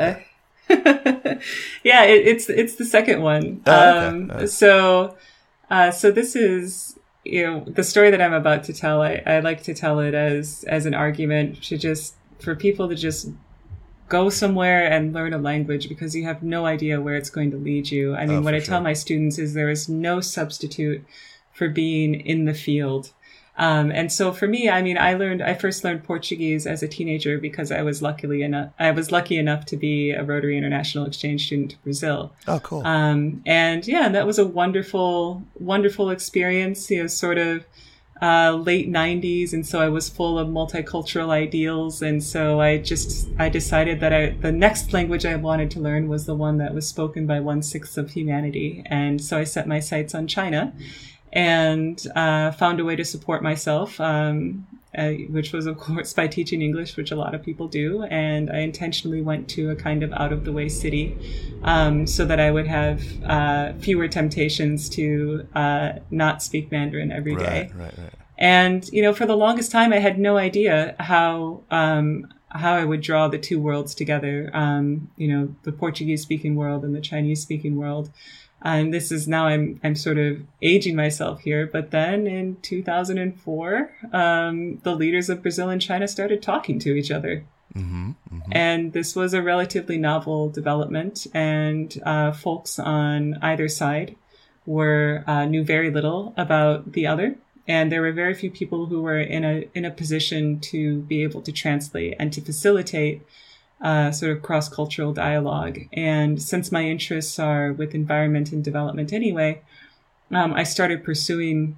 S5: yeah, it's the second one.
S4: Okay.
S5: So this is, the story that I'm about to tell. I like to tell it as an argument for people to just go somewhere and learn a language, because you have no idea where it's going to lead you. I mean, what I tell my students is there is no substitute for being in the field. And so for me, I mean, I first learned Portuguese as a teenager because I was lucky enough to be a Rotary International Exchange student to Brazil.
S4: Oh, cool.
S5: And that was a wonderful, wonderful experience, sort of, late 90s, and so I was full of multicultural ideals. And so I decided that the next language I wanted to learn was the one that was spoken by 1/6 of humanity. And so I set my sights on China and found a way to support myself, which was, of course, by teaching English, which a lot of people do. And I intentionally went to a kind of out-of-the-way city so that I would have fewer temptations to not speak Mandarin every day.
S4: Right.
S5: And, for the longest time, I had no idea how I would draw the two worlds together, the Portuguese-speaking world and the Chinese-speaking world. And this is now I'm sort of aging myself here. But then in 2004, the leaders of Brazil and China started talking to each other. And this was a relatively novel development. And folks on either side knew very little about the other. And there were very few people who were in a position to be able to translate and to facilitate sort of cross-cultural dialogue. And since my interests are with environment and development anyway, I started pursuing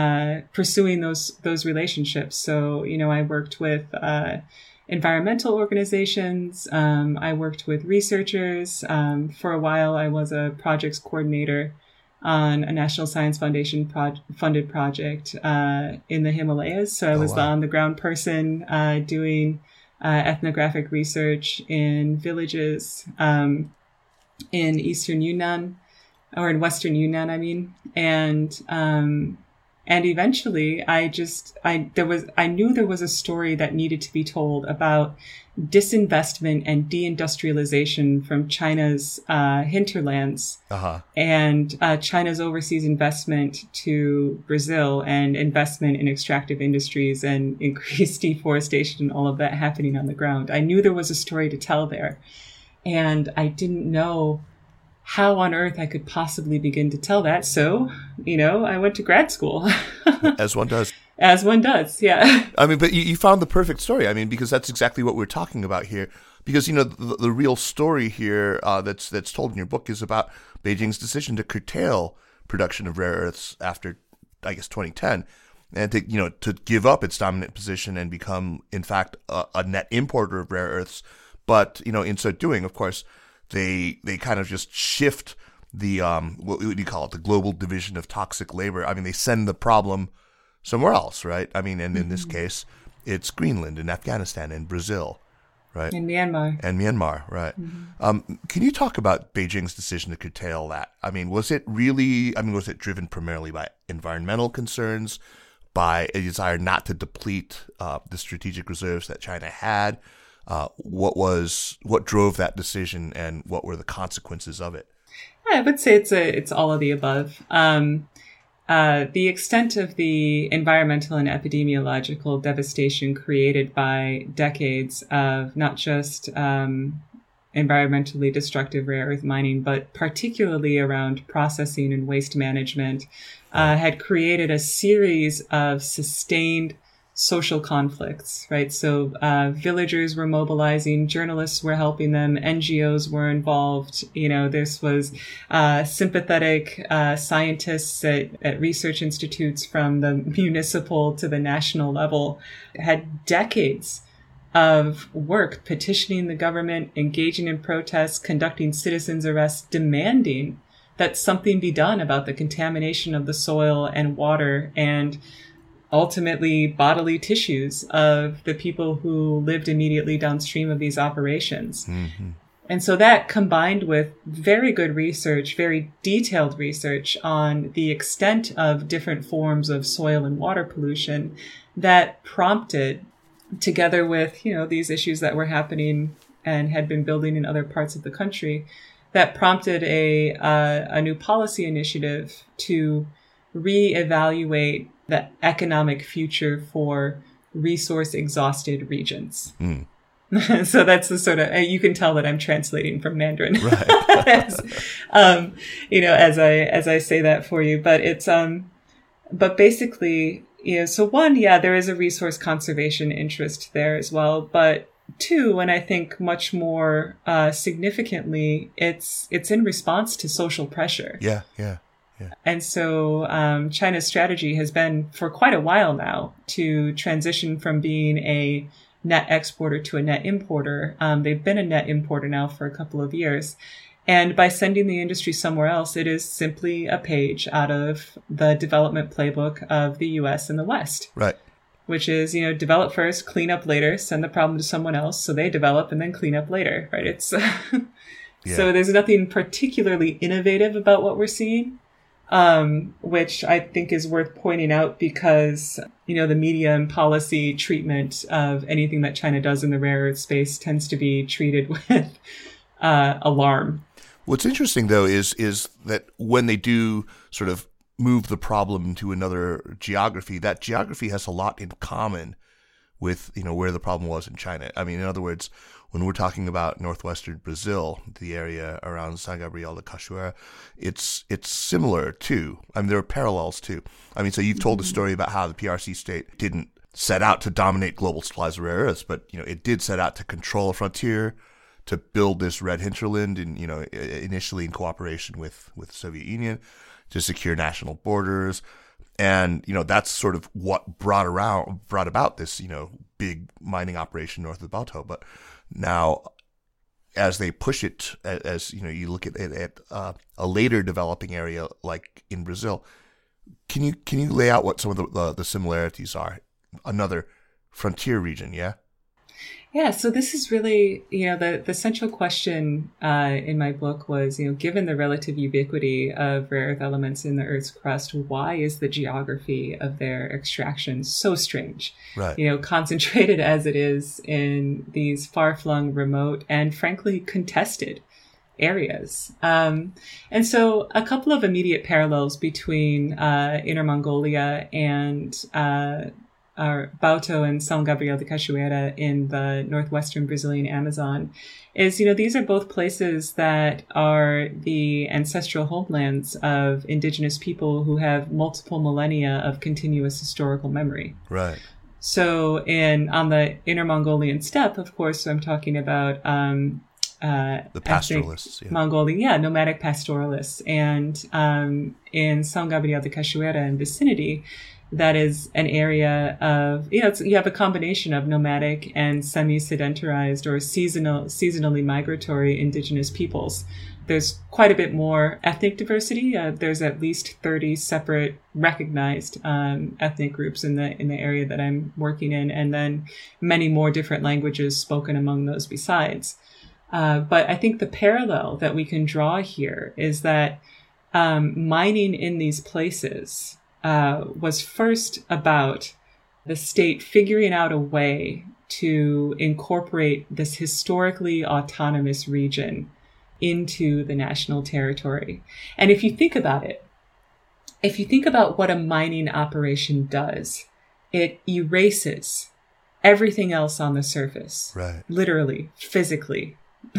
S5: those relationships. So, I worked with environmental organizations. I worked with researchers. For a while, I was a projects coordinator on a National Science Foundation funded project in the Himalayas. So I was the on-the-ground person doing ethnographic research in villages in eastern Yunnan, or in western Yunnan, I mean. And eventually I knew there was a story that needed to be told about disinvestment and deindustrialization from China's hinterlands and China's overseas investment to Brazil and investment in extractive industries and increased deforestation and all of that happening on the ground. I knew there was a story to tell there, and I didn't know how on earth I could possibly begin to tell that. So, I went to grad school.
S4: As one does.
S5: As one does, yeah.
S4: I mean, but you found the perfect story. I mean, because that's exactly what we're talking about here. Because, the real story here that's told in your book is about Beijing's decision to curtail production of rare earths after, I guess, 2010, and to give up its dominant position and become, in fact, a net importer of rare earths. But, in so doing, of course, they kind of just shift the, what do you call it, the global division of toxic labor. I mean, they send the problem somewhere else, right? I mean, and in this case, it's Greenland and Afghanistan and Brazil, right?
S5: And Myanmar.
S4: Right. Can you talk about Beijing's decision to curtail that? I mean, was it driven primarily by environmental concerns, by a desire not to deplete the strategic reserves that China had? What drove that decision, and what were the consequences of it?
S5: I would say it's all of the above. The extent of the environmental and epidemiological devastation created by decades of not just environmentally destructive rare earth mining, but particularly around processing and waste management, had created a series of sustained social conflicts, right? So villagers were mobilizing, journalists were helping them, NGOs were involved. This was sympathetic scientists at research institutes from the municipal to the national level had decades of work petitioning the government, engaging in protests, conducting citizens' arrests, demanding that something be done about the contamination of the soil and water and ultimately bodily tissues of the people who lived immediately downstream of these operations. Mm-hmm. And so that, combined with very good research, very detailed research on the extent of different forms of soil and water pollution, that prompted, together with, these issues that were happening and had been building in other parts of the country, that prompted a new policy initiative to reevaluate the economic future for resource-exhausted regions. Mm. So that's the sort of, you can tell that I'm translating from Mandarin, right. as I say that for you. But it's, but basically, so one, there is a resource conservation interest there as well. But two, and I think much more significantly, it's in response to social pressure.
S4: Yeah. Yeah.
S5: And so China's strategy has been for quite a while now to transition from being a net exporter to a net importer. They've been a net importer now for a couple of years. And by sending the industry somewhere else, it is simply a page out of the development playbook of the US and the West.
S4: Right.
S5: Which is, develop first, clean up later, send the problem to someone else so they develop and then clean up later, right? It's So there's nothing particularly innovative about what we're seeing, which I think is worth pointing out because, the media and policy treatment of anything that China does in the rare earth space tends to be treated with alarm.
S4: What's interesting, though, is that when they do sort of move the problem to another geography, that geography has a lot in common with, where the problem was in China. I mean, in other words, when we're talking about northwestern Brazil, the area around San Gabriel de Cachoeira, it's similar too. I mean, there are parallels too. I mean, so you've told a story about how the PRC state didn't set out to dominate global supplies of rare earths, but, it did set out to control a frontier, to build this red hinterland, and initially in cooperation with the Soviet Union, to secure national borders, and that's sort of what brought about this big mining operation north of Baotou. But now, as they push it, as you look at a later developing area like in Brazil, can you lay out what some of the similarities are? Another frontier region, yeah.
S5: Yeah, so this is really, the central question in my book was, given the relative ubiquity of rare earth elements in the Earth's crust, why is the geography of their extraction so strange?
S4: Right.
S5: Concentrated as it is in these far-flung, remote, and frankly contested areas. And so a couple of immediate parallels between Inner Mongolia and Baotou and São Gabriel de Cachoeira in the northwestern Brazilian Amazon is, these are both places that are the ancestral homelands of indigenous people who have multiple millennia of continuous historical memory.
S4: Right.
S5: So on the Inner Mongolian steppe, of course, I'm talking about
S4: the pastoralists,
S5: nomadic pastoralists. And in São Gabriel de Cachoeira and vicinity, that is an area of, you have a combination of nomadic and semi-sedentarized or seasonally migratory indigenous peoples. There's quite a bit more ethnic diversity. There's at least 30 separate recognized ethnic groups in the area that I'm working in, and then many more different languages spoken among those besides. But I think the parallel that we can draw here is that mining in these places was first about the state figuring out a way to incorporate this historically autonomous region into the national territory. And if you think about it, if you think about what a mining operation does, it erases everything else on the surface.
S4: Right.
S5: Literally, physically.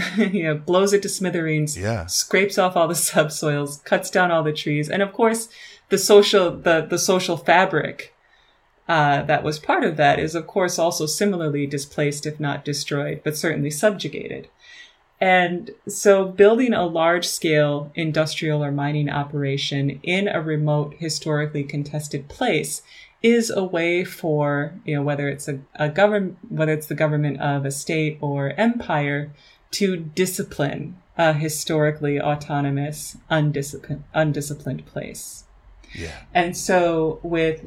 S5: Blows it to smithereens, scrapes off all the subsoils, cuts down all the trees. And of course, the social fabric that was part of that is, of course, also similarly displaced, if not destroyed, but certainly subjugated. And so building a large-scale industrial or mining operation in a remote, historically contested place is a way for, whether it's whether it's the government of a state or empire, to discipline a historically autonomous, undisciplined place.
S4: Yeah.
S5: And so with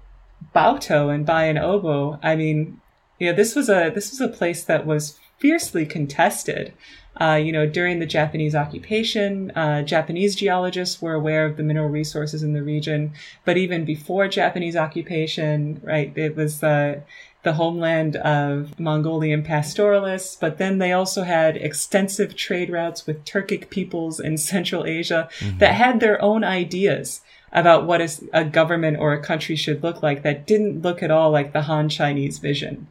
S5: Baotou and Bayan Obo, I mean, this was a place that was fiercely contested. During the Japanese occupation, Japanese geologists were aware of the mineral resources in the region, but even before Japanese occupation, right, it was the homeland of Mongolian pastoralists, but then they also had extensive trade routes with Turkic peoples in Central Asia that had their own ideas about what a government or a country should look like that didn't look at all like the Han Chinese vision.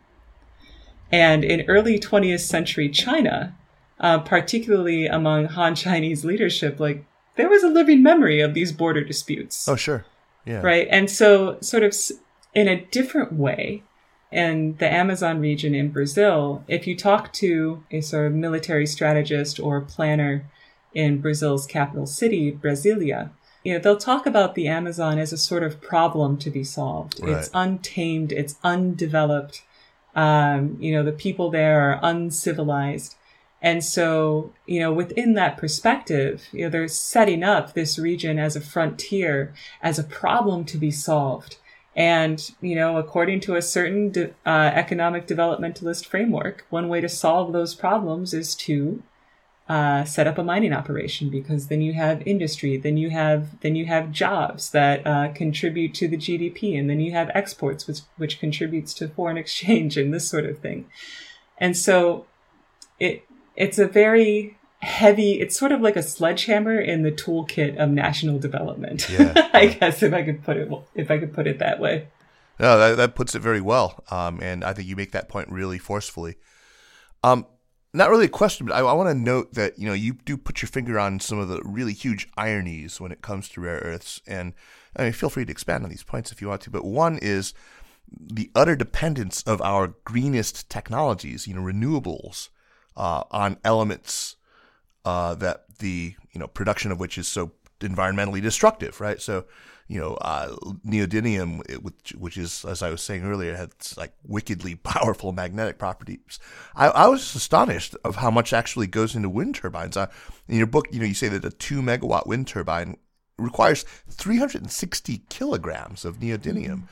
S5: And in early 20th century China, particularly among Han Chinese leadership, like there was a living memory of these border disputes.
S4: Oh, sure. Yeah.
S5: Right. And so sort of in a different way, in the Amazon region in Brazil, if you talk to a sort of military strategist or planner in Brazil's capital city, Brasilia, they'll talk about the Amazon as a sort of problem to be solved.
S4: Right.
S5: It's untamed, it's undeveloped. The people there are uncivilized. And so, within that perspective, they're setting up this region as a frontier, as a problem to be solved. And, according to a certain economic developmentalist framework, one way to solve those problems is to set up a mining operation, because then you have industry, then you have jobs that contribute to the GDP, and then you have exports, which contributes to foreign exchange and this sort of thing. And so it's a very heavy, it's sort of like a sledgehammer in the toolkit of national development.
S4: Yeah.
S5: I guess if I could put it that way.
S4: No, that puts it very well. And I think you make that point really forcefully. Not really a question, but I want to note that, you do put your finger on some of the really huge ironies when it comes to rare earths. And I mean, feel free to expand on these points if you want to. But one is the utter dependence of our greenest technologies, renewables, on elements that the production of which is so environmentally destructive, right? So, neodymium, which is, as I was saying earlier, has like wickedly powerful magnetic properties. I was just astonished of how much actually goes into wind turbines. In your book, you say that a 2 megawatt wind turbine requires 360 kilograms of neodymium.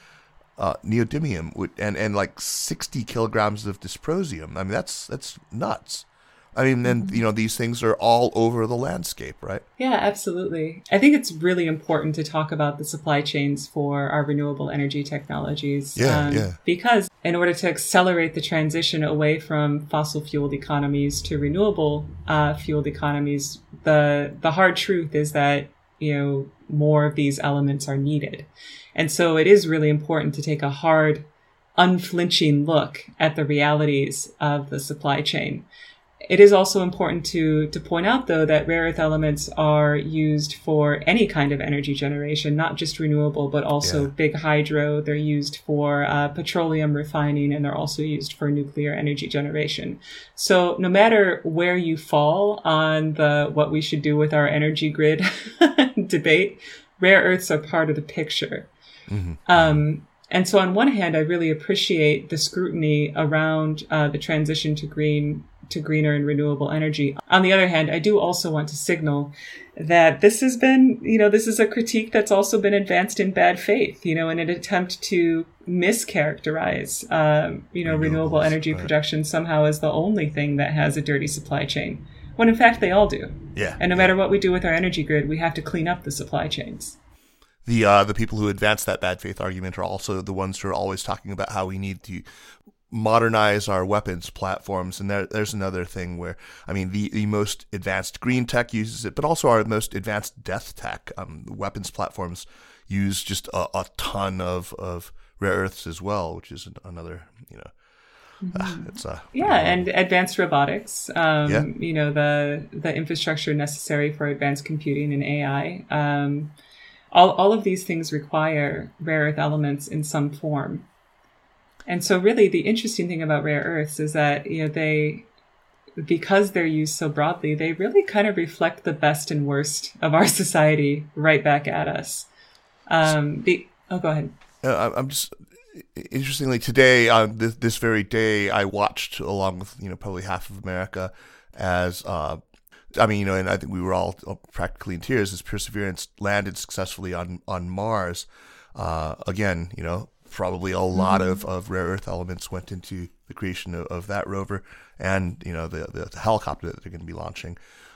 S4: And like 60 kilograms of dysprosium. I mean, that's nuts. I mean, then, these things are all over the landscape, right?
S5: Yeah, absolutely. I think it's really important to talk about the supply chains for our renewable energy technologies. Because in order to accelerate the transition away from fossil fueled economies to renewable fueled economies, the hard truth is that, more of these elements are needed. And so it is really important to take a hard, unflinching look at the realities of the supply chain. It is also important to point out, though, that rare earth elements are used for any kind of energy generation, not just renewable, but also big hydro. They're used for petroleum refining, and they're also used for nuclear energy generation. So no matter where you fall on the what we should do with our energy grid debate, rare earths are part of the picture. Mm-hmm. And so on one hand, I really appreciate the scrutiny around the transition to greener and renewable energy. On the other hand, I do also want to signal that this has been, this is a critique that's also been advanced in bad faith, in an attempt to mischaracterize, renewable energy production somehow as the only thing that has a dirty supply chain, when in fact they all do.
S4: Yeah.
S5: And no matter what we do with our energy grid, we have to clean up the supply chains.
S4: The people who advance that bad faith argument are also the ones who are always talking about how we need to modernize our weapons platforms. And there's another thing where, the most advanced green tech uses it, but also our most advanced death tech. Weapons platforms use just a ton of rare earths as well, which is another, it's
S5: and advanced robotics, the infrastructure necessary for advanced computing and AI. All of these things require rare earth elements in some form. And so really the interesting thing about rare earths is that, because they're used so broadly, they really kind of reflect the best and worst of our society right back at us. Go ahead.
S4: I'm just, interestingly, today, this very day, I watched along with, probably half of America as, and I think we were all practically in tears as Perseverance landed successfully on Mars. Again, probably a lot of rare earth elements went into the creation of that rover and, the helicopter that they're going to be launching.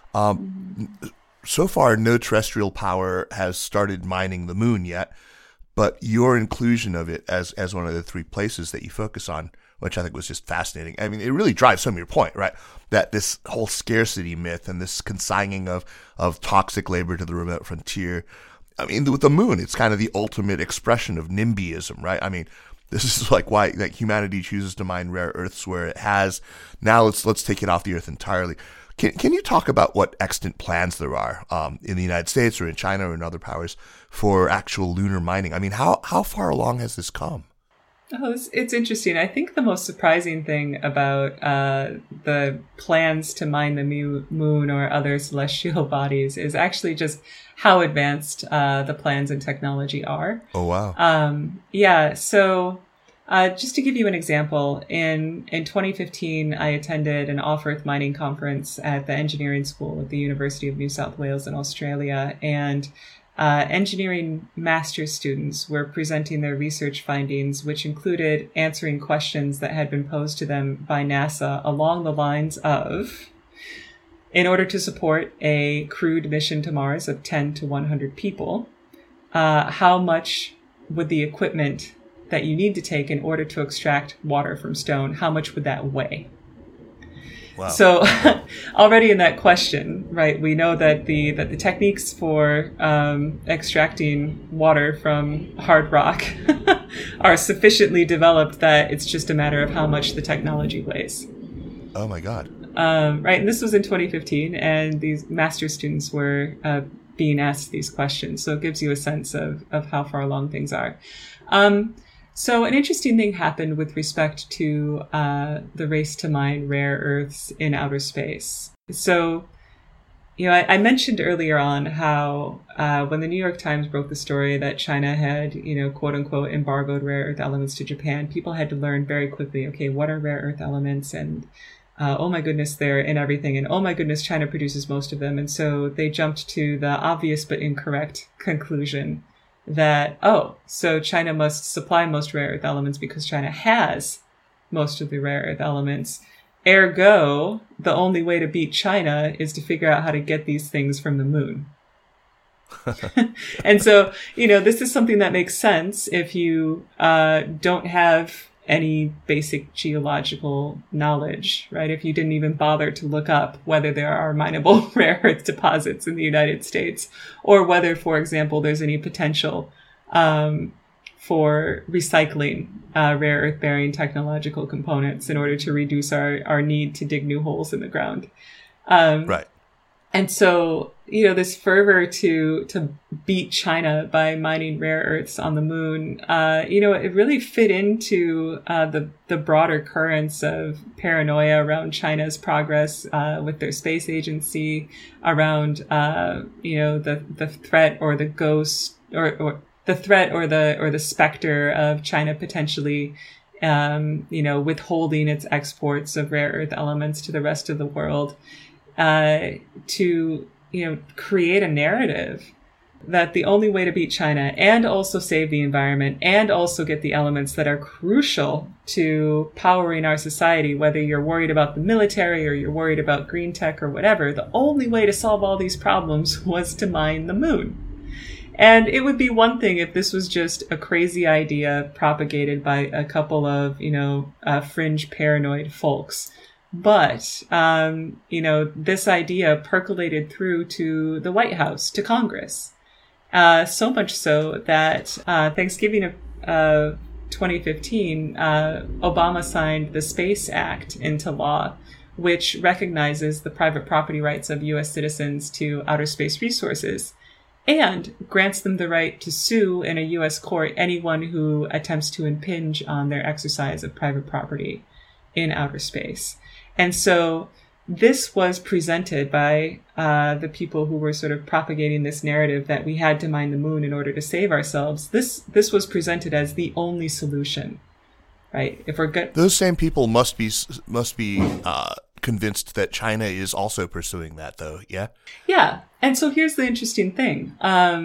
S4: So far, no terrestrial power has started mining the moon yet, but your inclusion of it as one of the three places that you focus on, which I think was just fascinating. It really drives home your point, right? That this whole scarcity myth and this consigning of toxic labor to the remote frontier. With the moon, it's kind of the ultimate expression of NIMBYism, right? This is like why humanity chooses to mine rare earths where it has. Now let's take it off the earth entirely. Can you talk about what extant plans there are in the United States or in China or in other powers for actual lunar mining? How far along has this come?
S5: Oh, it's interesting. I think the most surprising thing about the plans to mine the moon or other celestial bodies is actually just how advanced the plans and technology are.
S4: Oh, wow.
S5: Yeah. So just to give you an example, in 2015, I attended an off-Earth mining conference at the engineering school at the University of New South Wales in Australia. And engineering master's students were presenting their research findings, which included answering questions that had been posed to them by NASA along the lines of, in order to support a crewed mission to Mars of 10 to 100 people, how much would the equipment that you need to take in order to extract water from stone, how much would that weigh?
S4: Wow.
S5: So already in that question, right, we know that the techniques for extracting water from hard rock are sufficiently developed that it's just a matter of how much the technology weighs.
S4: Oh my God.
S5: Right, and this was in 2015, and these master students were being asked these questions. So it gives you a sense of how far along things are. So an interesting thing happened with respect to the race to mine rare earths in outer space. So, I mentioned earlier on how when the New York Times broke the story that China had, quote unquote, embargoed rare earth elements to Japan, people had to learn very quickly, okay, what are rare earth elements? And oh my goodness, they're in everything. And oh my goodness, China produces most of them. And so they jumped to the obvious but incorrect conclusion that, so China must supply most rare earth elements because China has most of the rare earth elements. Ergo, the only way to beat China is to figure out how to get these things from the moon. And so, this is something that makes sense if you don't have any basic geological knowledge, right? If you didn't even bother to look up whether there are mineable rare earth deposits in the United States, or whether, for example, there's any potential for recycling rare earth bearing technological components in order to reduce our need to dig new holes in the ground.
S4: Right.
S5: And so, this fervor to beat China by mining rare earths on the moon, it really fit into the broader currents of paranoia around China's progress with their space agency, around the threat or the ghost or the threat or the specter of China potentially withholding its exports of rare earth elements to the rest of the world. To create a narrative that the only way to beat China and also save the environment and also get the elements that are crucial to powering our society, whether you're worried about the military or you're worried about green tech or whatever, the only way to solve all these problems was to mine the moon. And it would be one thing if this was just a crazy idea propagated by a couple of, fringe paranoid folks. But, this idea percolated through to the White House, to Congress. So much so that Thanksgiving of 2015, Obama signed the Space Act into law, which recognizes the private property rights of U.S. citizens to outer space resources and grants them the right to sue in a U.S. court anyone who attempts to impinge on their exercise of private property in outer space. And so this was presented by the people who were sort of propagating this narrative that we had to mine the moon in order to save ourselves. This was presented as the only solution, right? If we're good,
S4: those same people must be convinced that China is also pursuing that, though. Yeah.
S5: Yeah, and so here's the interesting thing.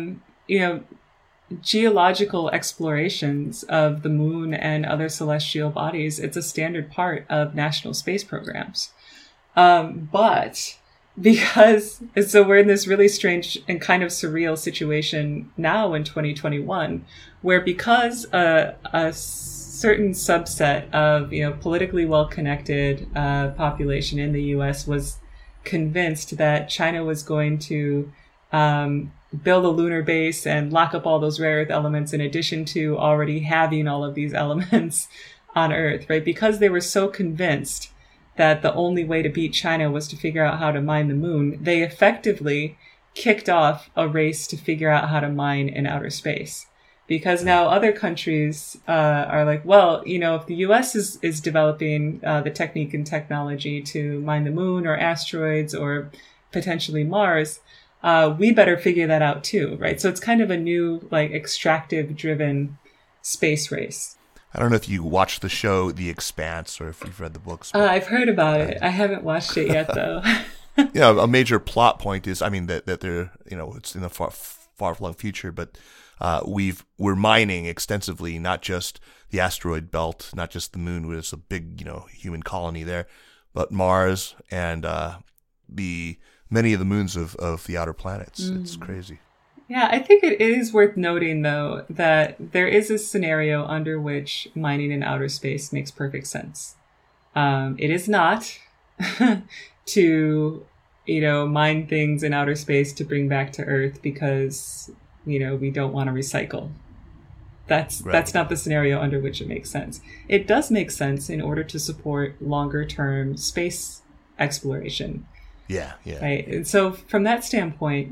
S5: Geological explorations of the moon and other celestial bodies, it's a standard part of national space programs. But because, so we're in this really strange and kind of surreal situation now in 2021, where because a certain subset of, politically well-connected population in the US was convinced that China was going to build a lunar base and lock up all those rare earth elements in addition to already having all of these elements on Earth, right? Because they were so convinced that the only way to beat China was to figure out how to mine the moon, they effectively kicked off a race to figure out how to mine in outer space. because now other countries are like, well, if the US is developing the technique and technology to mine the moon or asteroids or potentially Mars, we better figure that out too, right? So it's kind of a new, like, extractive-driven space race.
S4: I don't know if you watched the show The Expanse or if you've read the books.
S5: I've heard about it. I haven't watched it yet, though.
S4: A major plot point is, that they're, it's in the far-flung future, but we're mining extensively, not just the asteroid belt, not just the moon, where it's a big, human colony there, but Mars and many of the moons of the outer planets. It's crazy.
S5: Yeah, I think it is worth noting, though, that there is a scenario under which mining in outer space makes perfect sense. It is not to, mine things in outer space to bring back to Earth because, we don't want to recycle. That's not the scenario under which it makes sense. It does make sense in order to support longer term space exploration.
S4: Yeah.
S5: Right. And so from that standpoint,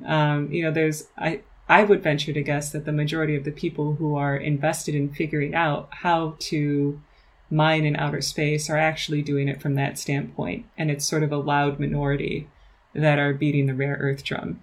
S5: I would venture to guess that the majority of the people who are invested in figuring out how to mine in outer space are actually doing it from that standpoint. And it's sort of a loud minority that are beating the rare earth drum.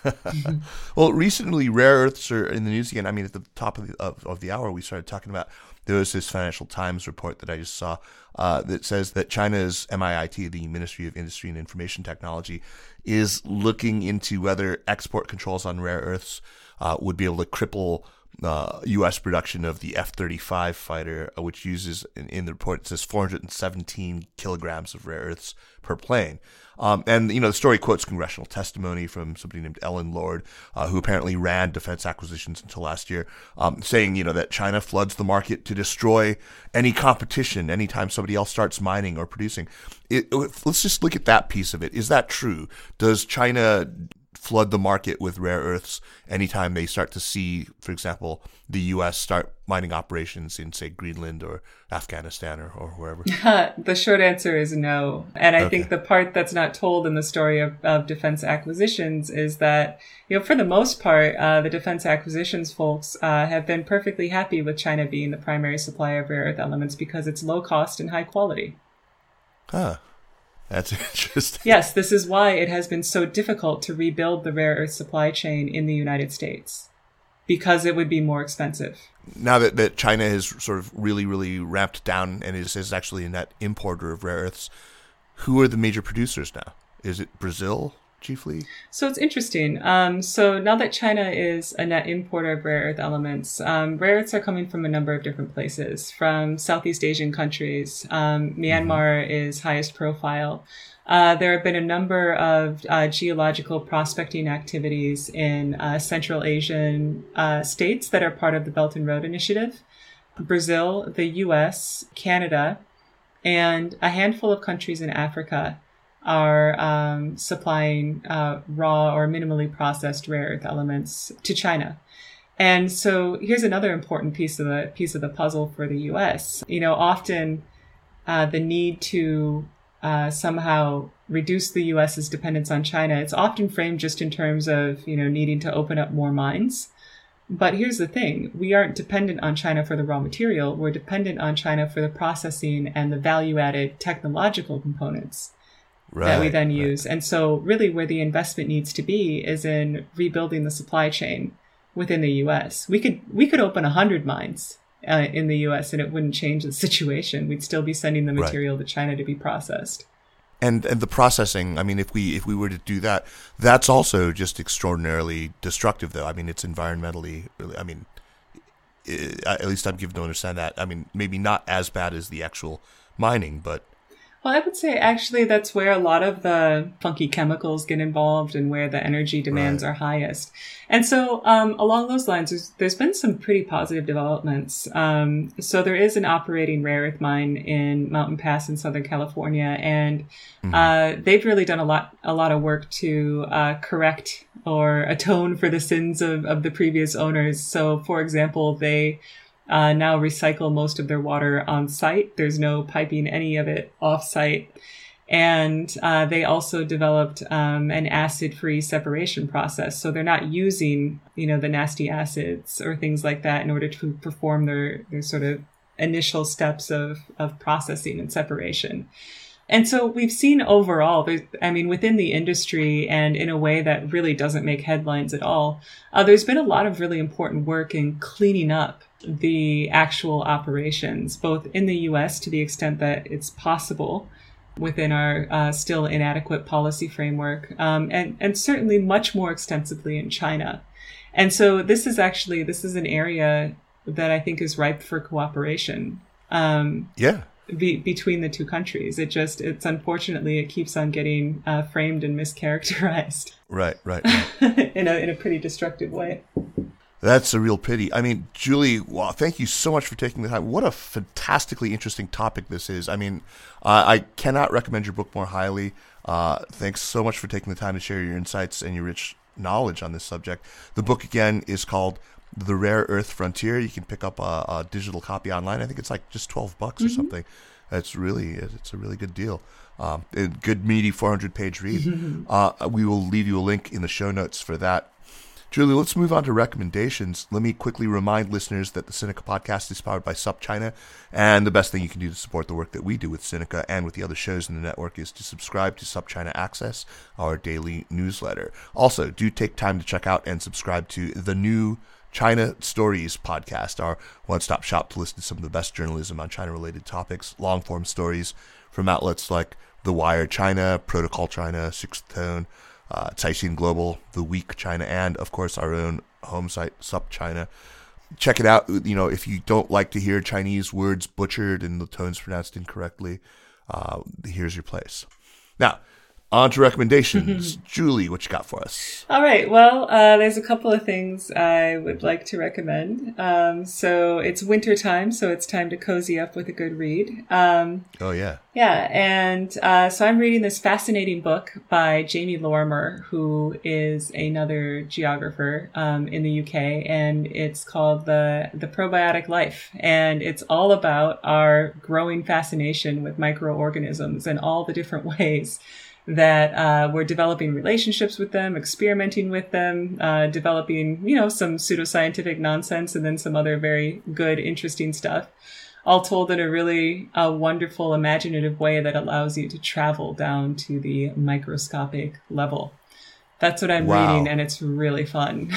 S4: Well, recently rare earths are in the news again. At the top of the hour, we started talking about, there was this Financial Times report that I just saw that says that China's MIIT, the Ministry of Industry and Information Technology, is looking into whether export controls on rare earths would be able to cripple U.S. production of the F-35 fighter, which uses, in the report, it says 417 kilograms of rare earths per plane. And the story quotes congressional testimony from somebody named Ellen Lord, who apparently ran defense acquisitions until last year, saying, that China floods the market to destroy any competition anytime somebody else starts mining or producing. Let's just look at that piece of it. Is that true? Does China flood the market with rare earths anytime they start to see, for example, the U.S. start mining operations in, say, Greenland or Afghanistan or wherever?
S5: The short answer is no. And I think the part that's not told in the story of defense acquisitions is that, for the most part, the defense acquisitions folks have been perfectly happy with China being the primary supplier of rare earth elements because it's low cost and high quality.
S4: Huh. That's interesting.
S5: Yes, this is why it has been so difficult to rebuild the rare earth supply chain in the United States, because it would be more expensive.
S4: Now that China has sort of really, really ramped down and is actually a net importer of rare earths, who are the major producers now? Is it Brazil chiefly?
S5: So it's interesting. So now that China is a net importer of rare earth elements, rare earths are coming from a number of different places, from Southeast Asian countries. Myanmar is highest profile. There have been a number of geological prospecting activities in Central Asian states that are part of the Belt and Road Initiative. Brazil, the US, Canada, and a handful of countries in Africa are supplying raw or minimally processed rare earth elements to China. And so here's another important piece of the puzzle for the US. Often the need to somehow reduce the US's dependence on China, it's often framed just in terms of, needing to open up more mines. But here's the thing. We aren't dependent on China for the raw material. We're dependent on China for the processing and the value-added technological components that we then use. And so really where the investment needs to be is in rebuilding the supply chain within the US. We could open 100 mines in the US and it wouldn't change the situation. We'd still be sending the material to China to be processed.
S4: And the processing, if we were to do that, that's also just extraordinarily destructive, though. It's environmentally, at least I'm given to understand that. Maybe not as bad as the actual mining, but...
S5: Well, I would say actually that's where a lot of the funky chemicals get involved and where the energy demands are highest. And so along those lines, there's been some pretty positive developments. So there is an operating rare earth mine in Mountain Pass in Southern California, and they've really done a lot of work to correct or atone for the sins of the previous owners. So, for example, they now recycle most of their water on site. There's no piping any of it off site. And they also developed an acid-free separation process. So they're not using, the nasty acids or things like that in order to perform their sort of initial steps of processing and separation. And so we've seen overall, within the industry and in a way that really doesn't make headlines at all, there's been a lot of really important work in cleaning up the actual operations, both in the U.S. to the extent that it's possible within our still inadequate policy framework, and certainly much more extensively in China. And so this is an area that I think is ripe for cooperation. Between the two countries. It's unfortunately, it keeps on getting framed and mischaracterized.
S4: Right.
S5: in a pretty destructive way.
S4: That's a real pity. I mean, Julie, wow, thank you so much for taking the time. What a fantastically interesting topic this is. I mean, I cannot recommend your book more highly. Thanks so much for taking the time to share your insights and your rich knowledge on this subject. The book, again, is called The Rare Earth Frontier. You can pick up a digital copy online. I think it's like just $12 or something. It's a really good deal. A good meaty 400-page read. We will leave you a link in the show notes for that. Julie, let's move on to recommendations. Let me quickly remind listeners that the Sinica podcast is powered by SupChina, and the best thing you can do to support the work that we do with Sinica and with the other shows in the network is to subscribe to SupChina Access, our daily newsletter. Also, do take time to check out and subscribe to the new China Stories podcast, our one-stop shop to listen to some of the best journalism on China-related topics, long-form stories from outlets like The Wire China, Protocol China, Sixth Tone, Caixin Global, The Week China, and, of course, our own home site, SupChina. Check it out. If you don't like to hear Chinese words butchered and the tones pronounced incorrectly, here's your place. Now, on to recommendations. Julie, what you got for us?
S5: All right. Well, there's a couple of things I would like to recommend. So it's winter time, so it's time to cozy up with a good read.
S4: Oh, yeah.
S5: Yeah. And so I'm reading this fascinating book by Jamie Lorimer, who is another geographer in the UK. And it's called The Probiotic Life. And it's all about our growing fascination with microorganisms and all the different ways that we're developing relationships with them, experimenting with them, developing, some pseudoscientific nonsense and then some other very good, interesting stuff, all told in a really wonderful, imaginative way that allows you to travel down to the microscopic level. That's what I'm reading, and it's really fun.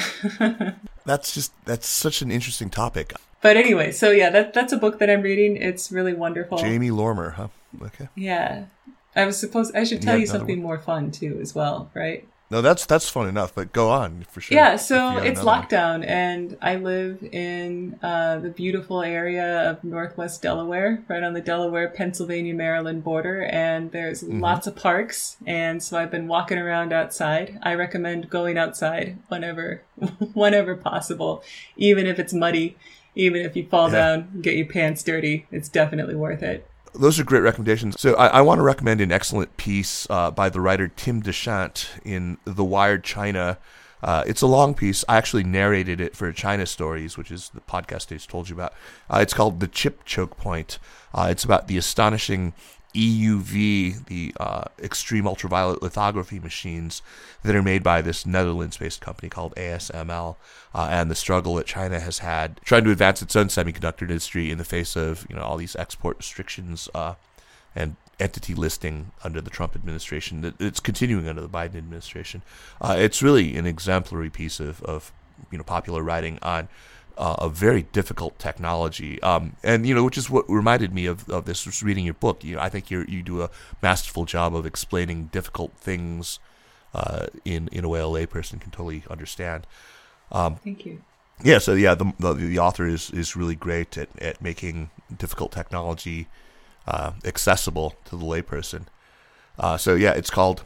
S4: That's such an interesting topic.
S5: But anyway, so yeah, that's a book that I'm reading. It's really wonderful.
S4: Jamie Lorimer, huh? Okay.
S5: Yeah. I should tell you something more fun too, as well, right?
S4: No, that's fun enough, but go on for sure.
S5: Yeah, so it's lockdown, and I live in the beautiful area of Northwest Delaware, right on the Delaware-Pennsylvania-Maryland border, and there's lots of parks, and so I've been walking around outside. I recommend going outside whenever possible, even if it's muddy, even if you fall down, get your pants dirty. It's definitely worth it.
S4: Those are great recommendations. So I want to recommend an excellent piece by the writer Tim Deschamps in The Wired China. It's a long piece. I actually narrated it for China Stories, which is the podcast I just told you about. It's called The Chip Choke Point. It's about the astonishing EUV, the extreme ultraviolet lithography machines that are made by this Netherlands-based company called ASML, and the struggle that China has had trying to advance its own semiconductor industry in the face of all these export restrictions and entity listing under the Trump administration. It's continuing under the Biden administration. It's really an exemplary piece of popular writing on a very difficult technology, and which is what reminded me of this. Was reading your book. I think you do a masterful job of explaining difficult things in a way a layperson can totally understand.
S5: Thank you.
S4: Yeah, so yeah, the author is really great at making difficult technology accessible to the layperson. So yeah, it's called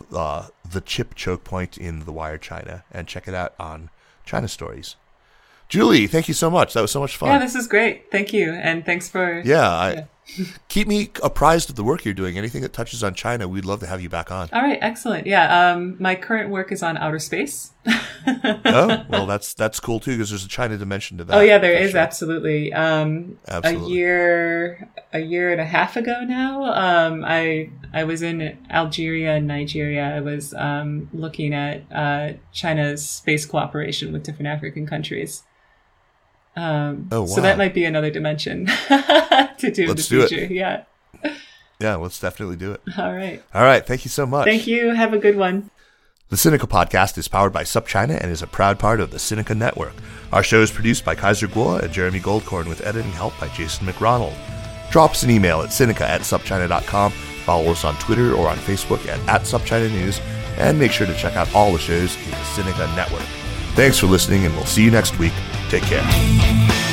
S4: The Chip Choke Point in The Wire China, and check it out on China Stories. Julie, thank you so much. That was so much fun.
S5: Yeah, this is great. Thank you, and thanks for.
S4: Yeah, Keep me apprised of the work you're doing. Anything that touches on China, we'd love to have you back on.
S5: All right, excellent. Yeah, my current work is on outer space.
S4: Oh, well, that's cool too, because there's a China dimension to that.
S5: Oh yeah, there is
S4: sure.
S5: Absolutely.
S4: Absolutely.
S5: A year and a half ago now, I was in Algeria and Nigeria. I was looking at China's space cooperation with different African countries.
S4: Wow.
S5: So that might be another dimension to do in the future. Yeah.
S4: Yeah, let's definitely do it.
S5: All right.
S4: All right. Thank you so much.
S5: Thank you. Have a good one.
S4: The Sinica Podcast is powered by SupChina and is a proud part of the Sinica Network. Our show is produced by Kaiser Guo and Jeremy Goldkorn with editing help by Jason McRonald. Drop us an email at sinica@supchina.com. Follow us on Twitter or on Facebook at SupChina News. And make sure to check out all the shows in the Sinica Network. Thanks for listening, and we'll see you next week. Take care.